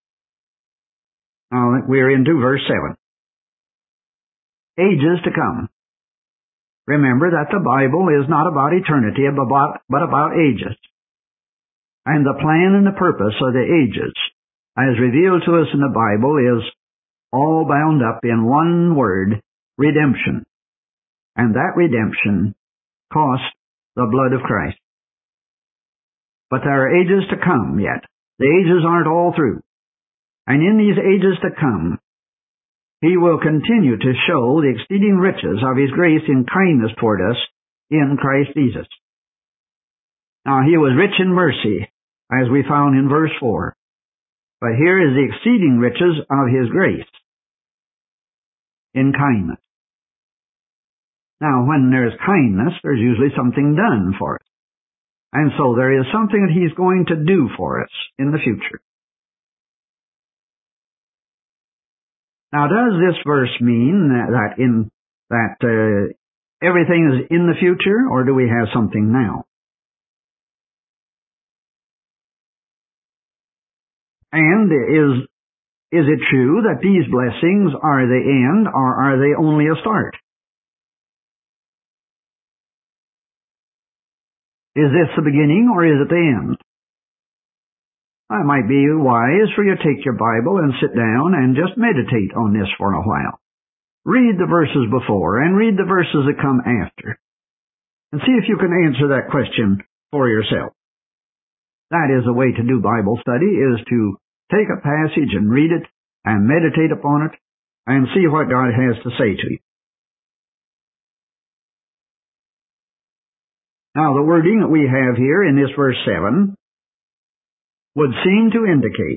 Now we are into verse seven. Ages to come. Remember that the Bible is not about eternity, but about, but about ages. And the plan and the purpose of the ages, as revealed to us in the Bible, is all bound up in one word, redemption. And that redemption cost the blood of Christ. But there are ages to come yet. The ages aren't all through. And in these ages to come, He will continue to show the exceeding riches of His grace in kindness toward us in Christ Jesus. Now He was rich in mercy, as we found in verse four. But here is the exceeding riches of His grace in kindness. Now, when there's kindness, there's usually something done for it. And so there is something that He's going to do for us in the future. Now, does this verse mean that in that uh, everything is in the future, or do we have something now? And is is it true that these blessings are the end, or are they only a start? Is this the beginning, or is it the end? It might be wise for you to take your Bible and sit down and just meditate on this for a while. Read the verses before and read the verses that come after, and see if you can answer that question for yourself. That is a way to do Bible study, is to take a passage and read it and meditate upon it and see what God has to say to you. Now, the wording that we have here in this verse seven would seem to indicate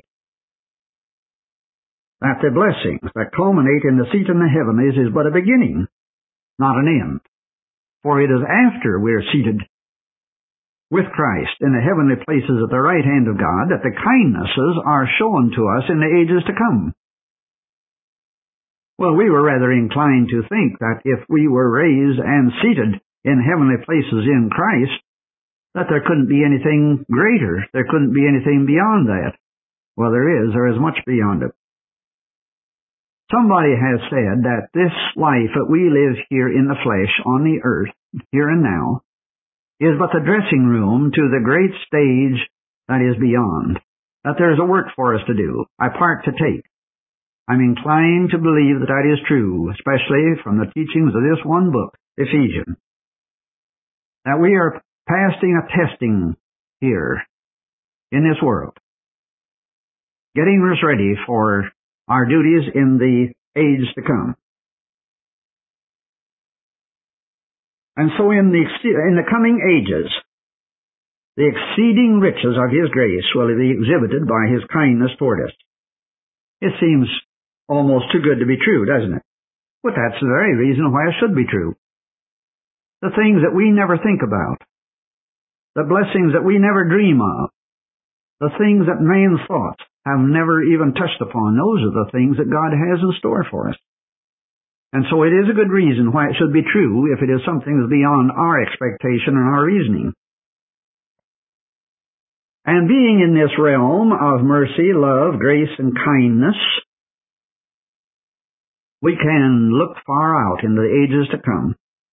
that the blessings that culminate in the seat in the heavenlies is but a beginning, not an end. For it is after we are seated with Christ in the heavenly places at the right hand of God that the kindnesses are shown to us in the ages to come. Well, we were rather inclined to think that if we were raised and seated in heavenly places in Christ, that there couldn't be anything greater. There couldn't be anything beyond that. Well, there is. There is much beyond it. Somebody has said that this life that we live here in the flesh on the earth, here and now, is but the dressing room to the great stage that is beyond, that there is a work for us to do, a part to take. I'm inclined to believe that that is true, especially from the teachings of this one book, Ephesians, that we are passing a testing here in this world, getting us ready for our duties in the age to come. And so in the, in the coming ages, the exceeding riches of His grace will be exhibited by His kindness toward us. It seems almost too good to be true, doesn't it? But that's the very reason why it should be true. The things that we never think about, the blessings that we never dream of, the things that man's thoughts have never even touched upon, those are the things that God has in store for us. And so it is a good reason why it should be true if it is something that's beyond our expectation and our reasoning. And being in this realm of mercy, love, grace, and kindness, we can look far out into the ages to come.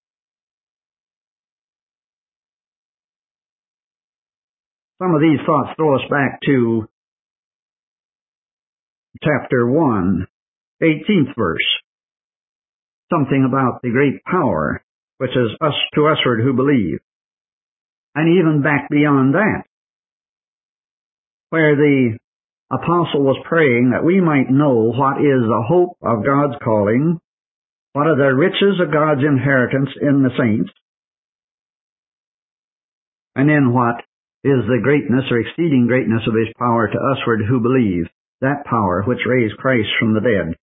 Some of these thoughts throw us back to chapter one, eighteenth verse. Something about the great power which is us to usward who believe. And even back beyond that, where the apostle was praying that we might know what is the hope of God's calling, what are the riches of God's inheritance in the saints, and then what is the greatness or exceeding greatness of His power to usward who believe, that power which raised Christ from the dead.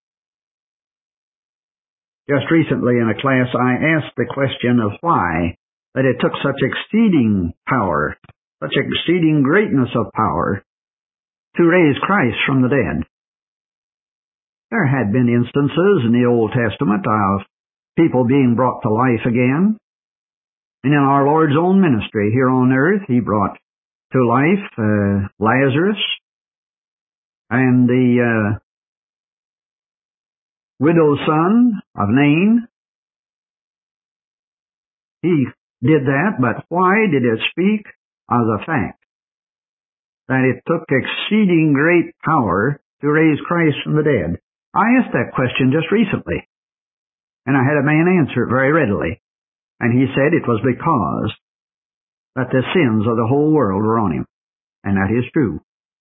Just recently in a class I asked the question of why that it took such exceeding power, such exceeding greatness of power, to raise Christ from the dead. There had been instances in the Old Testament of people being brought to life again. And in our Lord's own ministry here on earth, He brought to life uh, Lazarus and the uh, widow's son of Nain. He did that, but why did it speak of the fact that it took exceeding great power to raise Christ from the dead? I asked that question just recently, and I had a man answer it very readily. And he said it was because that the sins of the whole world were on Him. And that is true.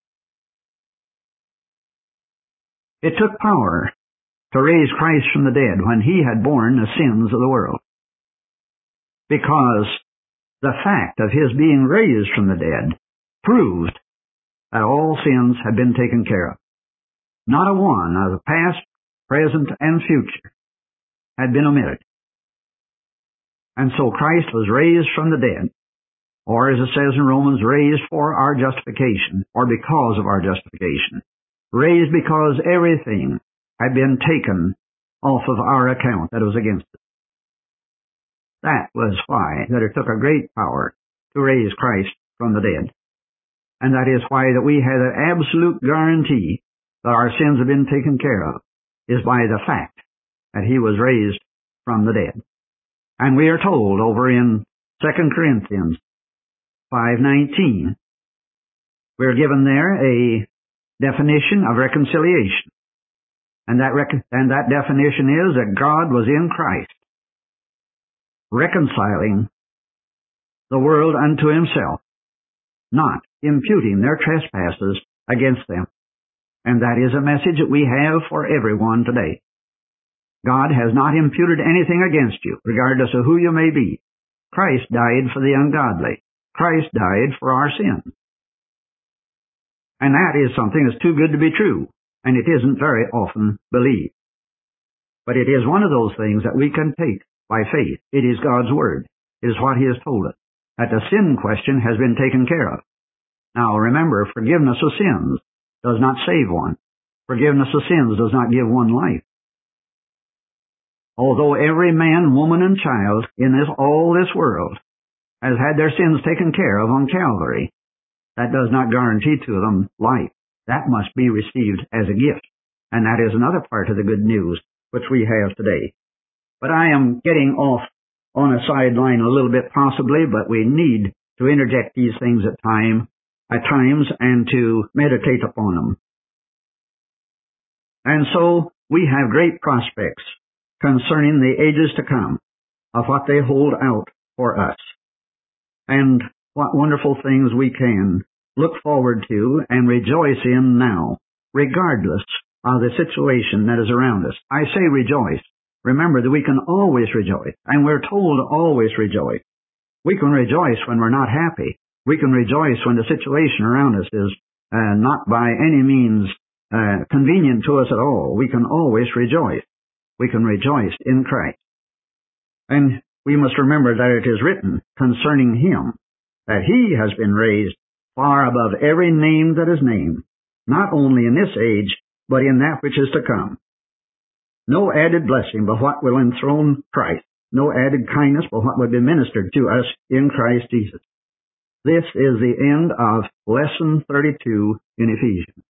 It took power to raise Christ from the dead when He had borne the sins of the world. Because the fact of His being raised from the dead proved that all sins had been taken care of. Not a one of the past, present, and future had been omitted. And so Christ was raised from the dead. or as it says in Romans, raised for our justification, or because of our justification. Raised because everything had been taken off of our account that was against us. That was why that it took a great power to raise Christ from the dead. And that is why that we have an absolute guarantee that our sins have been taken care of, is by the fact that he was raised from the dead. And we are told over in Second Corinthians five nineteen, we're given there a definition of reconciliation. And that, rec- and that definition is that God was in Christ, reconciling the world unto himself, not imputing their trespasses against them. And that is a message that we have for everyone today. God has not imputed anything against you, regardless of who you may be. Christ died for the ungodly. Christ died for our sins. And that is something that's too good to be true, and it isn't very often believed. But it is one of those things that we can take by faith. It is God's Word. It is what he has told us, that the sin question has been taken care of. Now remember, forgiveness of sins does not save one. Forgiveness of sins does not give one life. Although every man, woman, and child in this, all this world has had their sins taken care of on Calvary, that does not guarantee to them life. That must be received as a gift. And that is another part of the good news which we have today. But I am getting off on a sideline a little bit possibly, but we need to interject these things at time, at times and to meditate upon them. And so we have great prospects concerning the ages to come of what they hold out for us. And what wonderful things we can look forward to and rejoice in now, regardless of the situation that is around us. I say rejoice. Remember that we can always rejoice, and we're told to always rejoice. We can rejoice when we're not happy. We can rejoice when the situation around us is uh, not by any means uh, convenient to us at all. We can always rejoice. We can rejoice in Christ. And we must remember that it is written concerning him that he has been raised far above every name that is named, not only in this age, but in that which is to come. No added blessing but what will enthrone Christ. No added kindness but what will be ministered to us in Christ Jesus. This is the end of lesson thirty-two in Ephesians.